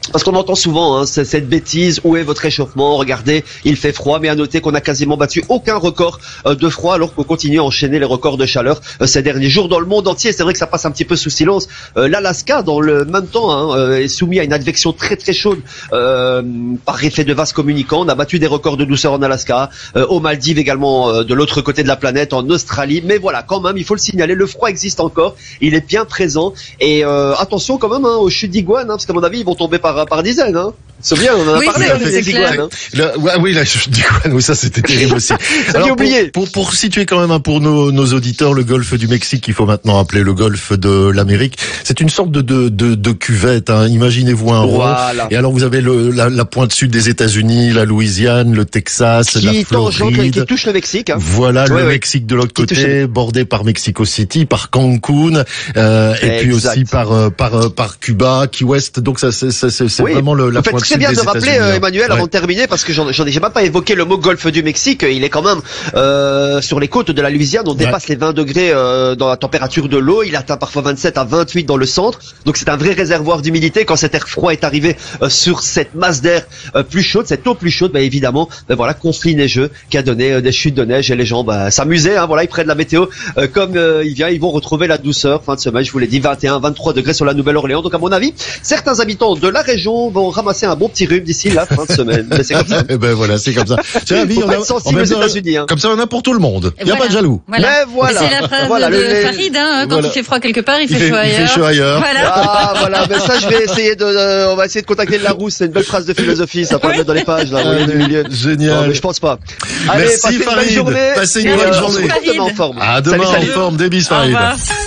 Parce qu'on entend souvent cette bêtise, où est votre réchauffement? Regardez, il fait froid, mais à noter qu'on n'a quasiment battu aucun record de froid, alors qu'on continue à enchaîner les records de chaleur ces derniers jours dans le monde entier. C'est vrai que ça passe un petit peu sous silence. L'Alaska, dans le même temps, est soumis à une advection très très chaude par effet de vase communicant. On a battu des records de douceur en Alaska, aux Maldives également, de l'autre côté de la planète, en Australie. Mais voilà, quand même, il faut le signaler, le froid existe encore, il est bien présent. Et attention quand même aux chutes d'iguanes, parce qu'à mon avis, ils vont tomber par dizaines. C'est bien, on en a parlé, des iguanes. Oui, la chute d'iguane, oui, ça c'était terrible aussi. Alors, oublié. Pour situer quand même pour nos auditeurs, le golfe du Mexique, qu'il faut maintenant appeler le golfe de l'Amérique, c'est une sorte de cuvette. Imaginez-vous un rond. Et alors vous avez la pointe sud des États-Unis, la Louisiane, le Texas, la Floride, qui touche le Mexique. Voilà, le Mexique de l'autre côté, bordé par Mexico City, par Cancun, et puis aussi par Cuba, Key West. Donc ça, c'est vraiment la pointe sud des États-Unis. C'est bien de rappeler, Emmanuel, avant de terminer, parce que j'en ai jamais pas évoqué le mot golfe du Mexique. Il est quand même sur les côtes de la Louisiane. On dépasse les 20 degrés dans la température de l'eau. Il atteint parfois 27 à 28 dans le centre. Donc c'est un vrai réservoir d'humidité. Quand cet air froid est arrivé sur cette masse d'air plus chaude, cette eau plus chaude, évidemment, voilà, conflit neigeux qui a donné des chutes de neige, et les gens s'amusaient. Voilà, ils prennent la météo comme il vient. Ils vont retrouver la douceur. Fin de semaine, je vous l'ai dit, 21, 23 degrés sur la Nouvelle-Orléans. Donc à mon avis, certains habitants de la région vont ramasser un bon petit rhume d'ici la fin de semaine. Mais c'est comme ça. Et voilà, c'est comme ça. Faut pas être sensible aux États-Unis. Comme ça, on a pour tout le monde. Il n'y a pas de jaloux. Voilà. Mais voilà. C'est la phrase de Farid, quand il fait froid quelque part, il fait chaud ailleurs. Il fait chaud ailleurs. Voilà. Voilà. Mais ça, je vais essayer on va essayer de contacter le Larousse. C'est une belle phrase de philosophie. Ça peut le mettre dans les pages, là. Génial. Non, mais je pense pas. Allez, merci Farid. Passez une bonne journée. Demain en forme. À demain en forme. Des bis, Farid.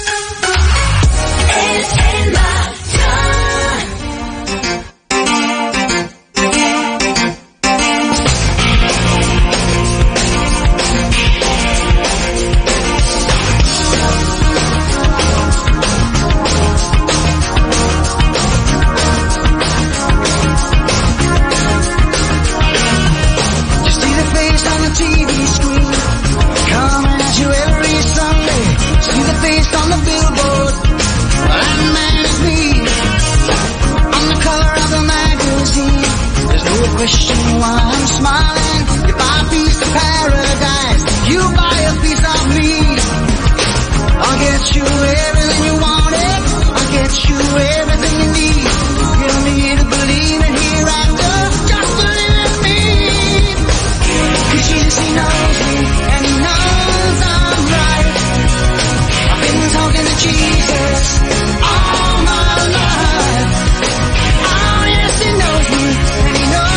Question why I'm smiling. You buy a piece of paradise, you buy a piece of me. I'll get you everything you wanted, I'll get you everything you need. You don't need to believe in hereafter, just believe in me. 'Cause Jesus, he knows me, and he knows I'm right. I've been talking to Jesus all my life. Oh yes, he knows me, and he knows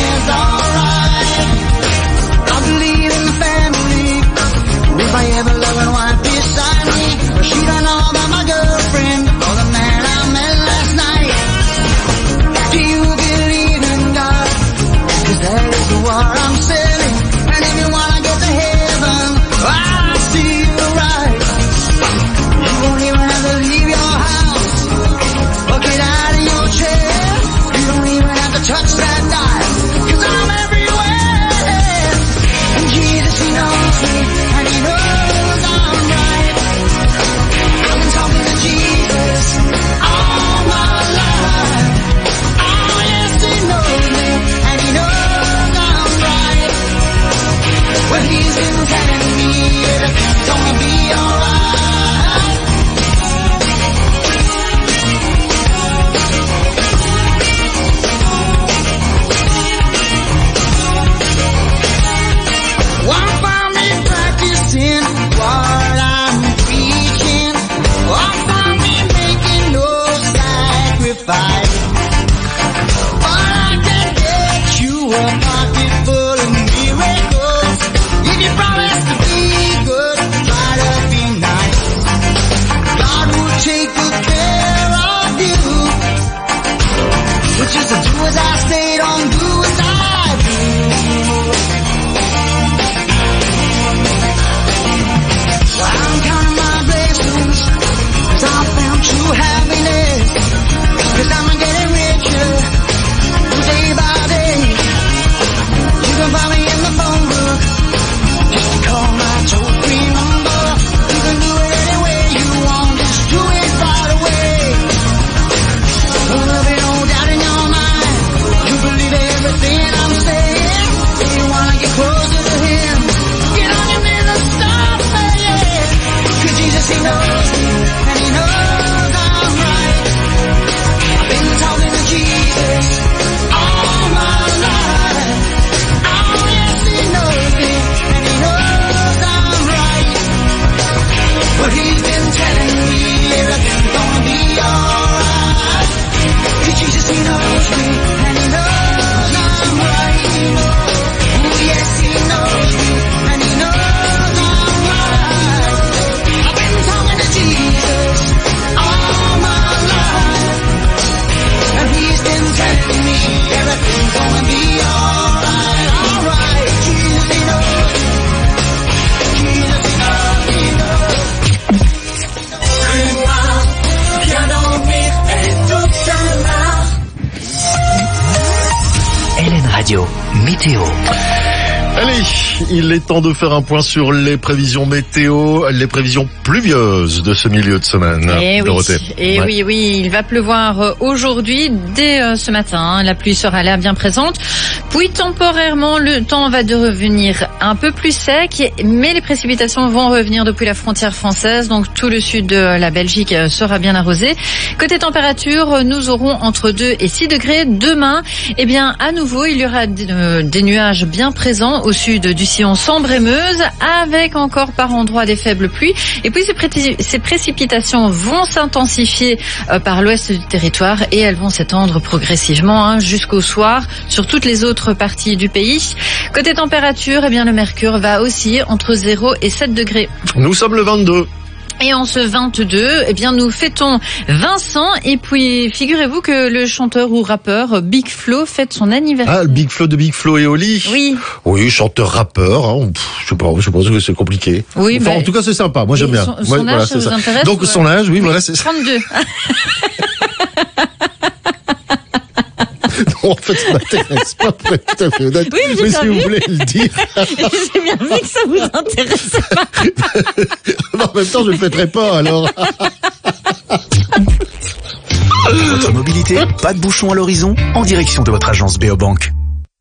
I ever loved Radio. Météo. Allez, il est temps de faire un point sur les prévisions météo, les prévisions pluvieuses de ce milieu de semaine. Dorothée. Oui, il va pleuvoir aujourd'hui dès ce matin. La pluie sera là bien présente. Puis temporairement, le temps va devenir un peu plus sec, mais les précipitations vont revenir depuis la frontière française. Donc tout le sud de la Belgique sera bien arrosé. Côté température, nous aurons entre 2 et 6 degrés. Demain, à nouveau, il y aura des nuages bien présents au sud du sillon Sambre-et-Meuse, avec encore par endroits des faibles pluies. Et puis ces précipitations vont s'intensifier par l'ouest du territoire et elles vont s'étendre progressivement jusqu'au soir sur toutes les autres parties du pays. Côté température, le mercure va osciller entre 0 et 7 degrés. Nous sommes le 22. Et en ce 22, nous fêtons Vincent. Et puis, figurez-vous que le chanteur ou rappeur Big Flo fête son anniversaire. Ah, le Big Flo de Big Flo et Oli. Oui. Oui, chanteur-rappeur. Je pense que c'est compliqué. Oui, en tout cas, c'est sympa. Moi, j'aime bien. Son âge, ça vous intéresse? Donc, son âge, oui, voilà, c'est ça. 32. Non, en fait, ça m'intéresse pas, pour être tout à fait honnête. Oui, mais si vous voulez le dire. J'ai bien vu que ça vous intéressait pas. En même temps, je le fêterai pas, alors. Votre mobilité, pas de bouchon à l'horizon, en direction de votre agence Beobank.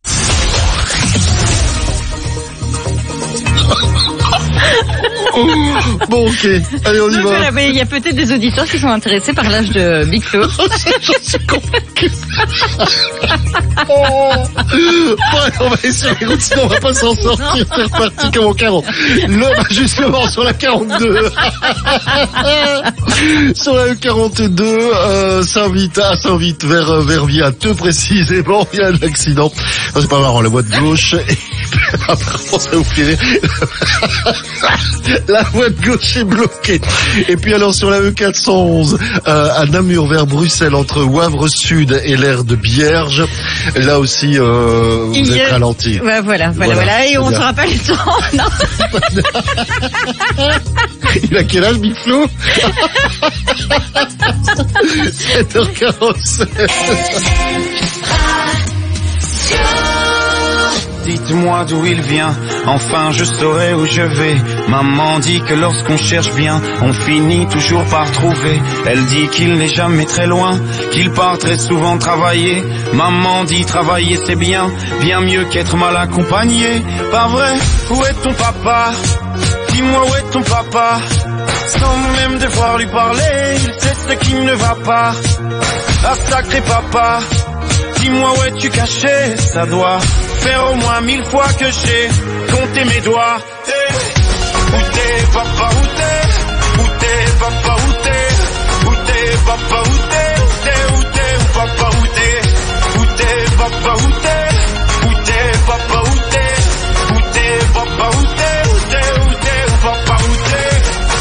Bon, ok. Allez, on y va. Il y a peut-être des auditeurs qui sont intéressés par l'âge de Big Flo. C'est compliqué. On va essayer, sinon on va pas s'en sortir. C'est reparti comme en 40. L'homme, justement, sur la 42. Sur la 42, s'invite vers Verviers précisément. Il y a un accident. C'est pas marrant, la voie de gauche. Apparemment, ça vous fait rire. La voie de gauche est bloquée. Et puis alors sur la E411 à Namur vers Bruxelles entre Wavre Sud et l'aire de Bierge, là aussi vous êtes ralenti. Ouais, voilà. Et on n'aura pas le temps. Non. Il a quel âge, Big Flo? 7h47. Dites-moi d'où il vient, enfin je saurai où je vais. Maman dit que lorsqu'on cherche bien, on finit toujours par trouver. Elle dit qu'il n'est jamais très loin, qu'il part très souvent travailler. Maman dit travailler c'est bien, bien mieux qu'être mal accompagné. Pas vrai? Où est ton papa? Dis-moi où est ton papa? Sans même devoir lui parler, il sait ce qui ne va pas. Ah sacré papa, dis-moi où es-tu caché? Ça doit faire au moins 1000 fois que j'ai compté mes doigts. Hey. Où t'es papa, où t'es? Où t'es papa, où t'es? Où t'es papa, où t'es? Où t'es, où t'es, où papa, où t'es? Où t'es papa, où t'es? Où t'es papa, où t'es? Où t'es papa, où t'es? Où t'es, où t'es, où papa, où t'es?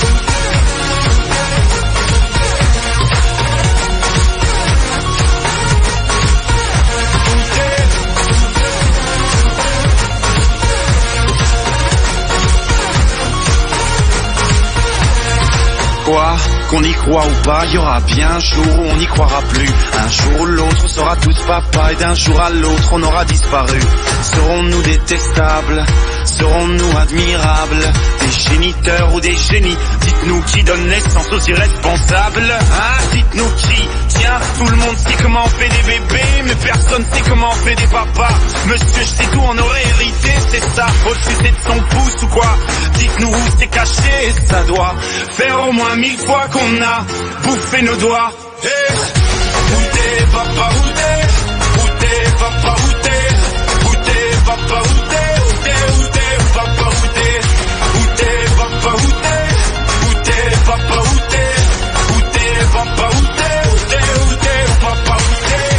Quoi? Qu'on y croit ou pas, il y aura bien un jour où on n'y croira plus. Un jour ou l'autre, on sera tous papa et d'un jour à l'autre, on aura disparu. Serons-nous détestables? Serons-nous admirables? Des géniteurs ou des génies? Dites-nous qui donne naissance aux irresponsables. Hein? Dites-nous qui? Tiens, tout le monde sait comment on fait des bébés, mais personne sait comment on fait des papas. Monsieur, je sais tout, on aurait hérité, c'est ça. Au-dessus c'est de son pouce ou quoi? Dites-nous où c'est caché, ça doit faire au moins 1000 fois qu'on a bouffé nos doigts. Hey. Où t'es papa, où t'es? Où t'es papa, où t'es? Où t'es papa, où t'es? Où t'es, où t'es, où papa, où t'es? Où t'es papa, où t'es? Où t'es papa, où t'es? Où t'es papa, où t'es? Où t'es, où t'es, où papa, où t'es?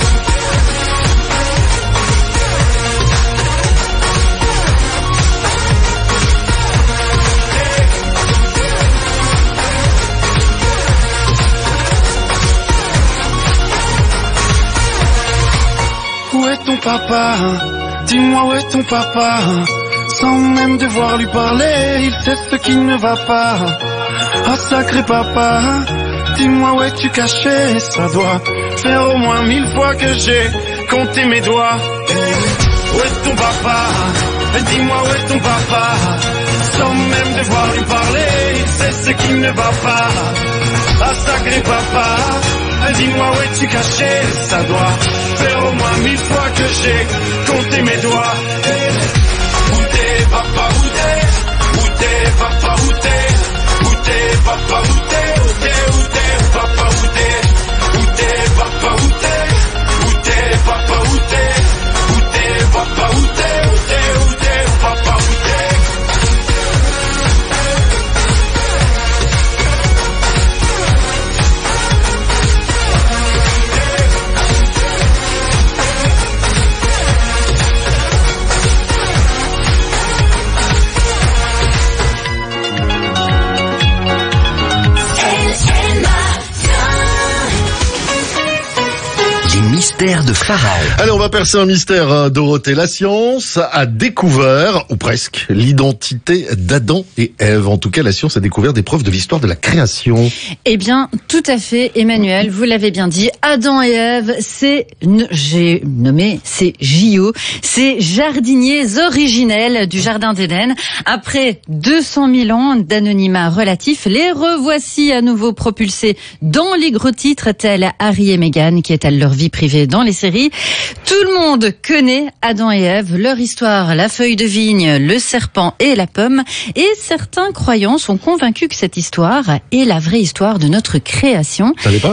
Où est ton papa? Dis-moi où est ton papa? Sans même devoir lui parler, il sait ce qui ne va pas. Oh sacré papa, dis-moi où es-tu caché? Ça doit faire au moins 1000 fois que j'ai compter mes doigts. Où est ton papa? Dis-moi où est ton papa? Sans même devoir lui parler, c'est ce qui ne va pas. Ah sacré papa, dis-moi où es-tu caché? Ça doit faire au moins 1000 fois que j'ai compté mes doigts. Où t'es papa, où t'es? Où t'es papa, où t'es? Où t'es papa, où t'es? Où t'es, où t'es papa, où t'es? Où t'es papa, où t'es? Où t'es papa, où t'es? Où t'es papa, où t'es? Où t'es, où t'es papa, où t'es? Mystère de Pharaon. Allez, on va percer un mystère, Dorothée. La science a découvert, ou presque, l'identité d'Adam et Ève. En tout cas, la science a découvert des preuves de l'histoire de la création. Eh bien, tout à fait, Emmanuel, vous l'avez bien dit. Adam et Ève, j'ai nommé, c'est JO, ces jardiniers originels du Jardin d'Éden. Après 200 000 ans d'anonymat relatif, les revoici à nouveau propulsés dans les gros titres tels Harry et Meghan, qui étalent leur vie privée dans les séries. Tout le monde connaît Adam et Ève, leur histoire, la feuille de vigne, le serpent et la pomme. Et certains croyants sont convaincus que cette histoire est la vraie histoire de notre création. Ça l'est pas?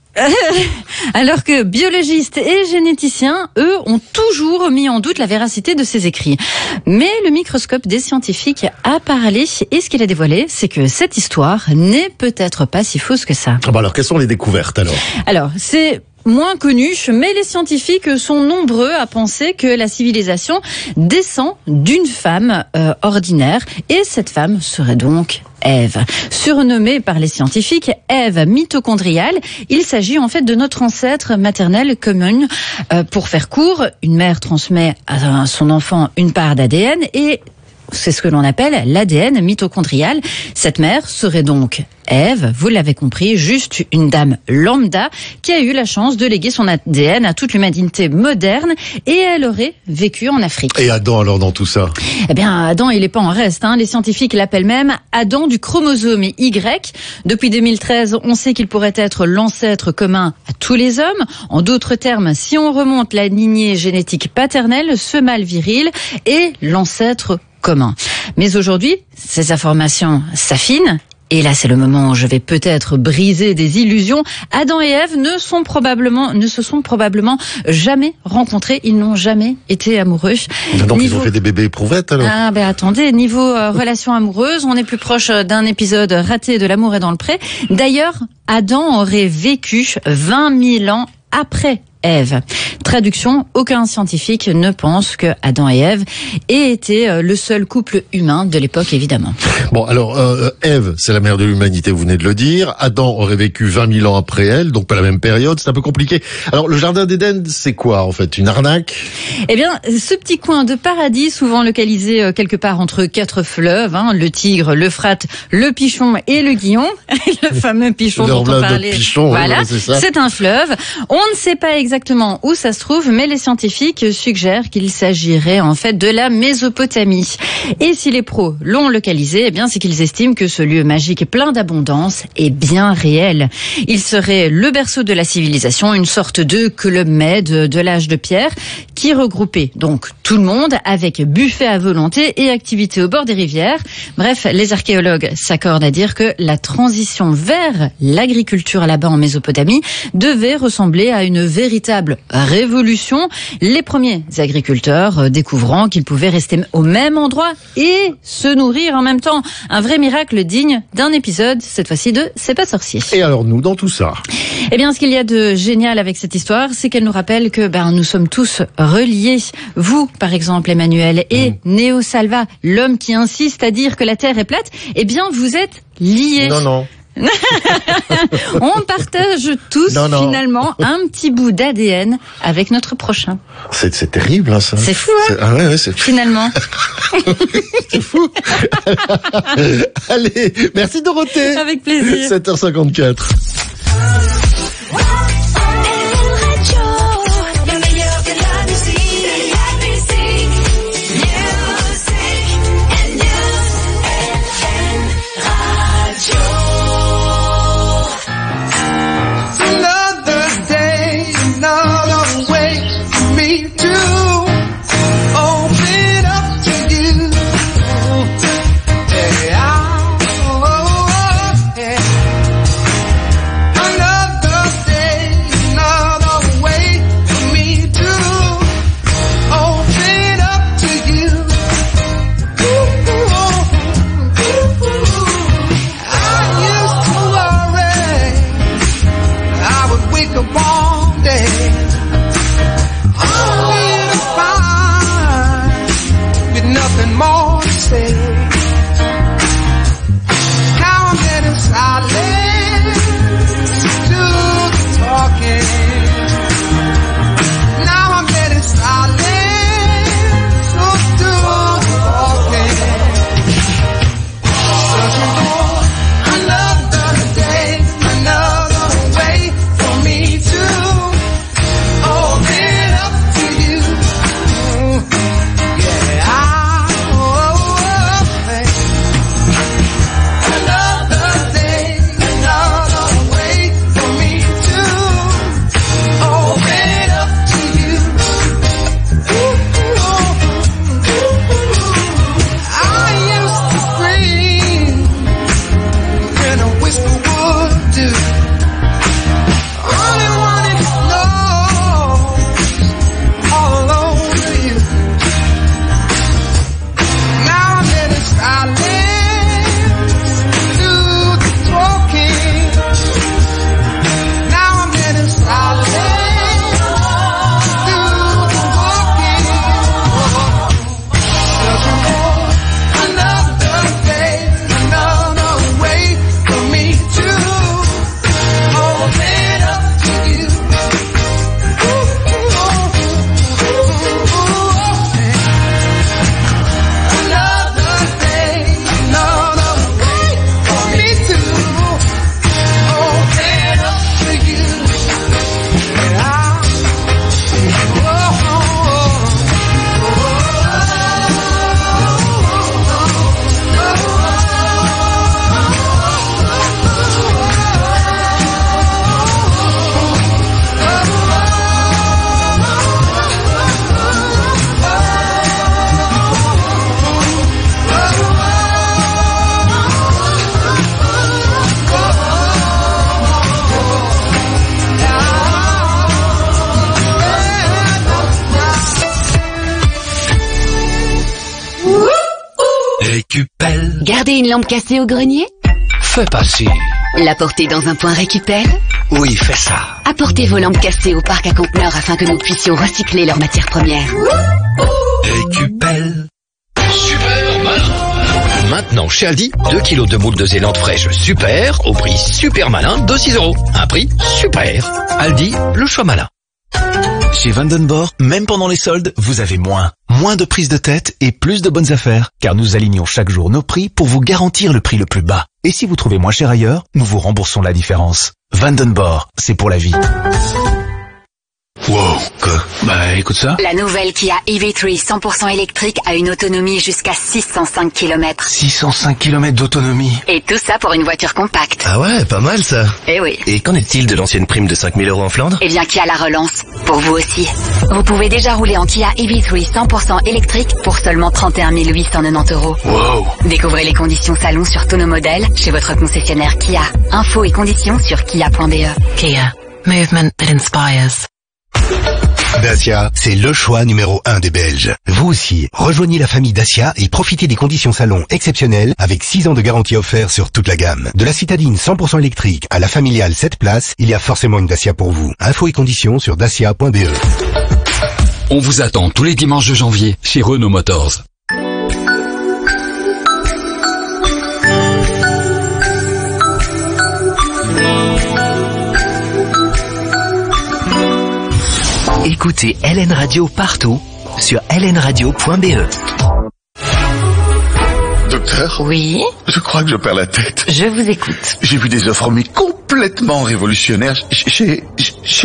Alors que biologistes et généticiens, eux, ont toujours mis en doute la véracité de ces écrits. Mais le microscope des scientifiques a parlé, et ce qu'il a dévoilé, c'est que cette histoire n'est peut-être pas si fausse que ça. Ah bah alors, quelles sont les découvertes alors? Alors, c'est moins connu, mais les scientifiques sont nombreux à penser que la civilisation descend d'une femme ordinaire, et cette femme serait donc Ève. Surnommée par les scientifiques Ève mitochondriale, il s'agit en fait de notre ancêtre maternel commune. Pour faire court, une mère transmet à son enfant une part d'ADN, et c'est ce que l'on appelle l'ADN mitochondrial. Cette mère serait donc Ève, vous l'avez compris, juste une dame lambda qui a eu la chance de léguer son ADN à toute l'humanité moderne, et elle aurait vécu en Afrique. Et Adam alors dans tout ça? Eh bien, Adam, il n'est pas en reste. Les scientifiques l'appellent même Adam du chromosome Y. Depuis 2013, on sait qu'il pourrait être l'ancêtre commun à tous les hommes. En d'autres termes, si on remonte la lignée génétique paternelle, ce mâle viril est l'ancêtre commun. Mais aujourd'hui, ces informations s'affinent. Et là, c'est le moment où je vais peut-être briser des illusions. Adam et Ève ne se sont probablement jamais rencontrés. Ils n'ont jamais été amoureux. Donc ils ont fait des bébés éprouvettes alors? Ah ben attendez, niveau relation amoureuse, on est plus proche d'un épisode raté de L'amour est dans le pré. D'ailleurs, Adam aurait vécu 20 000 ans après Ève. Traduction, aucun scientifique ne pense que Adam et Ève aient été le seul couple humain de l'époque, évidemment. Bon, alors, Ève, c'est la mère de l'humanité, vous venez de le dire. Adam aurait vécu 20 000 ans après elle, donc pas la même période, c'est un peu compliqué. Alors, le Jardin d'Éden, c'est quoi, en fait? Une arnaque? Eh bien, ce petit coin de paradis, souvent localisé quelque part entre 4 fleuves, le Tigre, l'Euphrate, le Pichon et le Guillon, le fameux Pichon dont on parlait. Pichon, voilà, oui, c'est un fleuve. On ne sait pas exactement où ça se trouve, mais les scientifiques suggèrent qu'il s'agirait en fait de la Mésopotamie. Et si les pros l'ont localisé, eh bien c'est qu'ils estiment que ce lieu magique plein d'abondance est bien réel. Il serait le berceau de la civilisation, une sorte de Club Med de l'âge de pierre qui regroupait donc tout le monde avec buffet à volonté et activités au bord des rivières. Bref, les archéologues s'accordent à dire que la transition vers l'agriculture là-bas en Mésopotamie devait ressembler à une véritable révolution. Les premiers agriculteurs découvrant qu'ils pouvaient rester au même endroit et se nourrir en même temps. Un vrai miracle digne d'un épisode, cette fois-ci de C'est pas sorcier. Et alors nous, dans tout ça? Eh bien, ce qu'il y a de génial avec cette histoire, c'est qu'elle nous rappelle que nous sommes tous reliés. Vous, par exemple, Emmanuel, et Néo Salva, l'homme qui insiste à dire que la Terre est plate, eh bien, vous êtes liés. Non. On partage tous finalement un petit bout d'ADN avec notre prochain. C'est terrible, ça. C'est fou, hein? Ah ouais, c'est finalement. C'est fou. Allez, merci Dorothée. Avec plaisir. 7h54. wake up one day only to find with nothing more to say. Now I'm getting silent to the talking. Now I'm getting silent to the talking. Searching for another day, another way for me to open up to you. Yeah, another day, another way for me to open up to you. I used to scream when a whisper would do. Only wanted to know all over you. Now I'm getting silent to the talking. Now I'm getting silent to the walking. Searching for another day, another way for me to open up to you. Another day, another way for me to open up to you. Récupelle. Garder une lampe cassée au grenier? Fais passer. La porter dans un point récupère? Oui, fais ça. Apportez vos lampes cassées au parc à conteneurs afin que nous puissions recycler leurs matières premières. Récupelle. Super malin. Maintenant, chez Aldi, 2 kilos de moules de Zélande fraîche super, au prix super malin de 6 €. Un prix super. Aldi, le choix malin. Chez Vandenborg, même pendant les soldes, vous avez moins. Moins de prise de tête et plus de bonnes affaires. Car nous alignons chaque jour nos prix pour vous garantir le prix le plus bas. Et si vous trouvez moins cher ailleurs, nous vous remboursons la différence. Vandenborg, c'est pour la vie. Wow, quoi? Bah, écoute ça. La nouvelle Kia EV3 100% électrique a une autonomie jusqu'à 605 km. 605 km d'autonomie. Et tout ça pour une voiture compacte. Ah ouais, pas mal ça. Eh oui. Et qu'en est-il de l'ancienne prime de 5 000 € en Flandre? Eh bien, Kia la relance. Pour vous aussi. Vous pouvez déjà rouler en Kia EV3 100% électrique pour seulement 31 890 €. Wow. Découvrez les conditions salon sur tous nos modèles chez votre concessionnaire Kia. Infos et conditions sur kia.be. Kia. Movement that inspires. Dacia, c'est le choix numéro 1 des Belges. Vous aussi, rejoignez la famille Dacia et profitez des conditions salon exceptionnelles avec 6 ans de garantie offerte sur toute la gamme. De la citadine 100% électrique à la familiale 7 places, il y a forcément une Dacia pour vous. Infos et conditions sur dacia.be. On vous attend tous les dimanches de janvier chez Renault Motors. Écoutez LN Radio partout sur lnradio.be. Docteur? Oui? Je crois que je perds la tête. Je vous écoute. J'ai vu des offres mais complètement révolutionnaires chez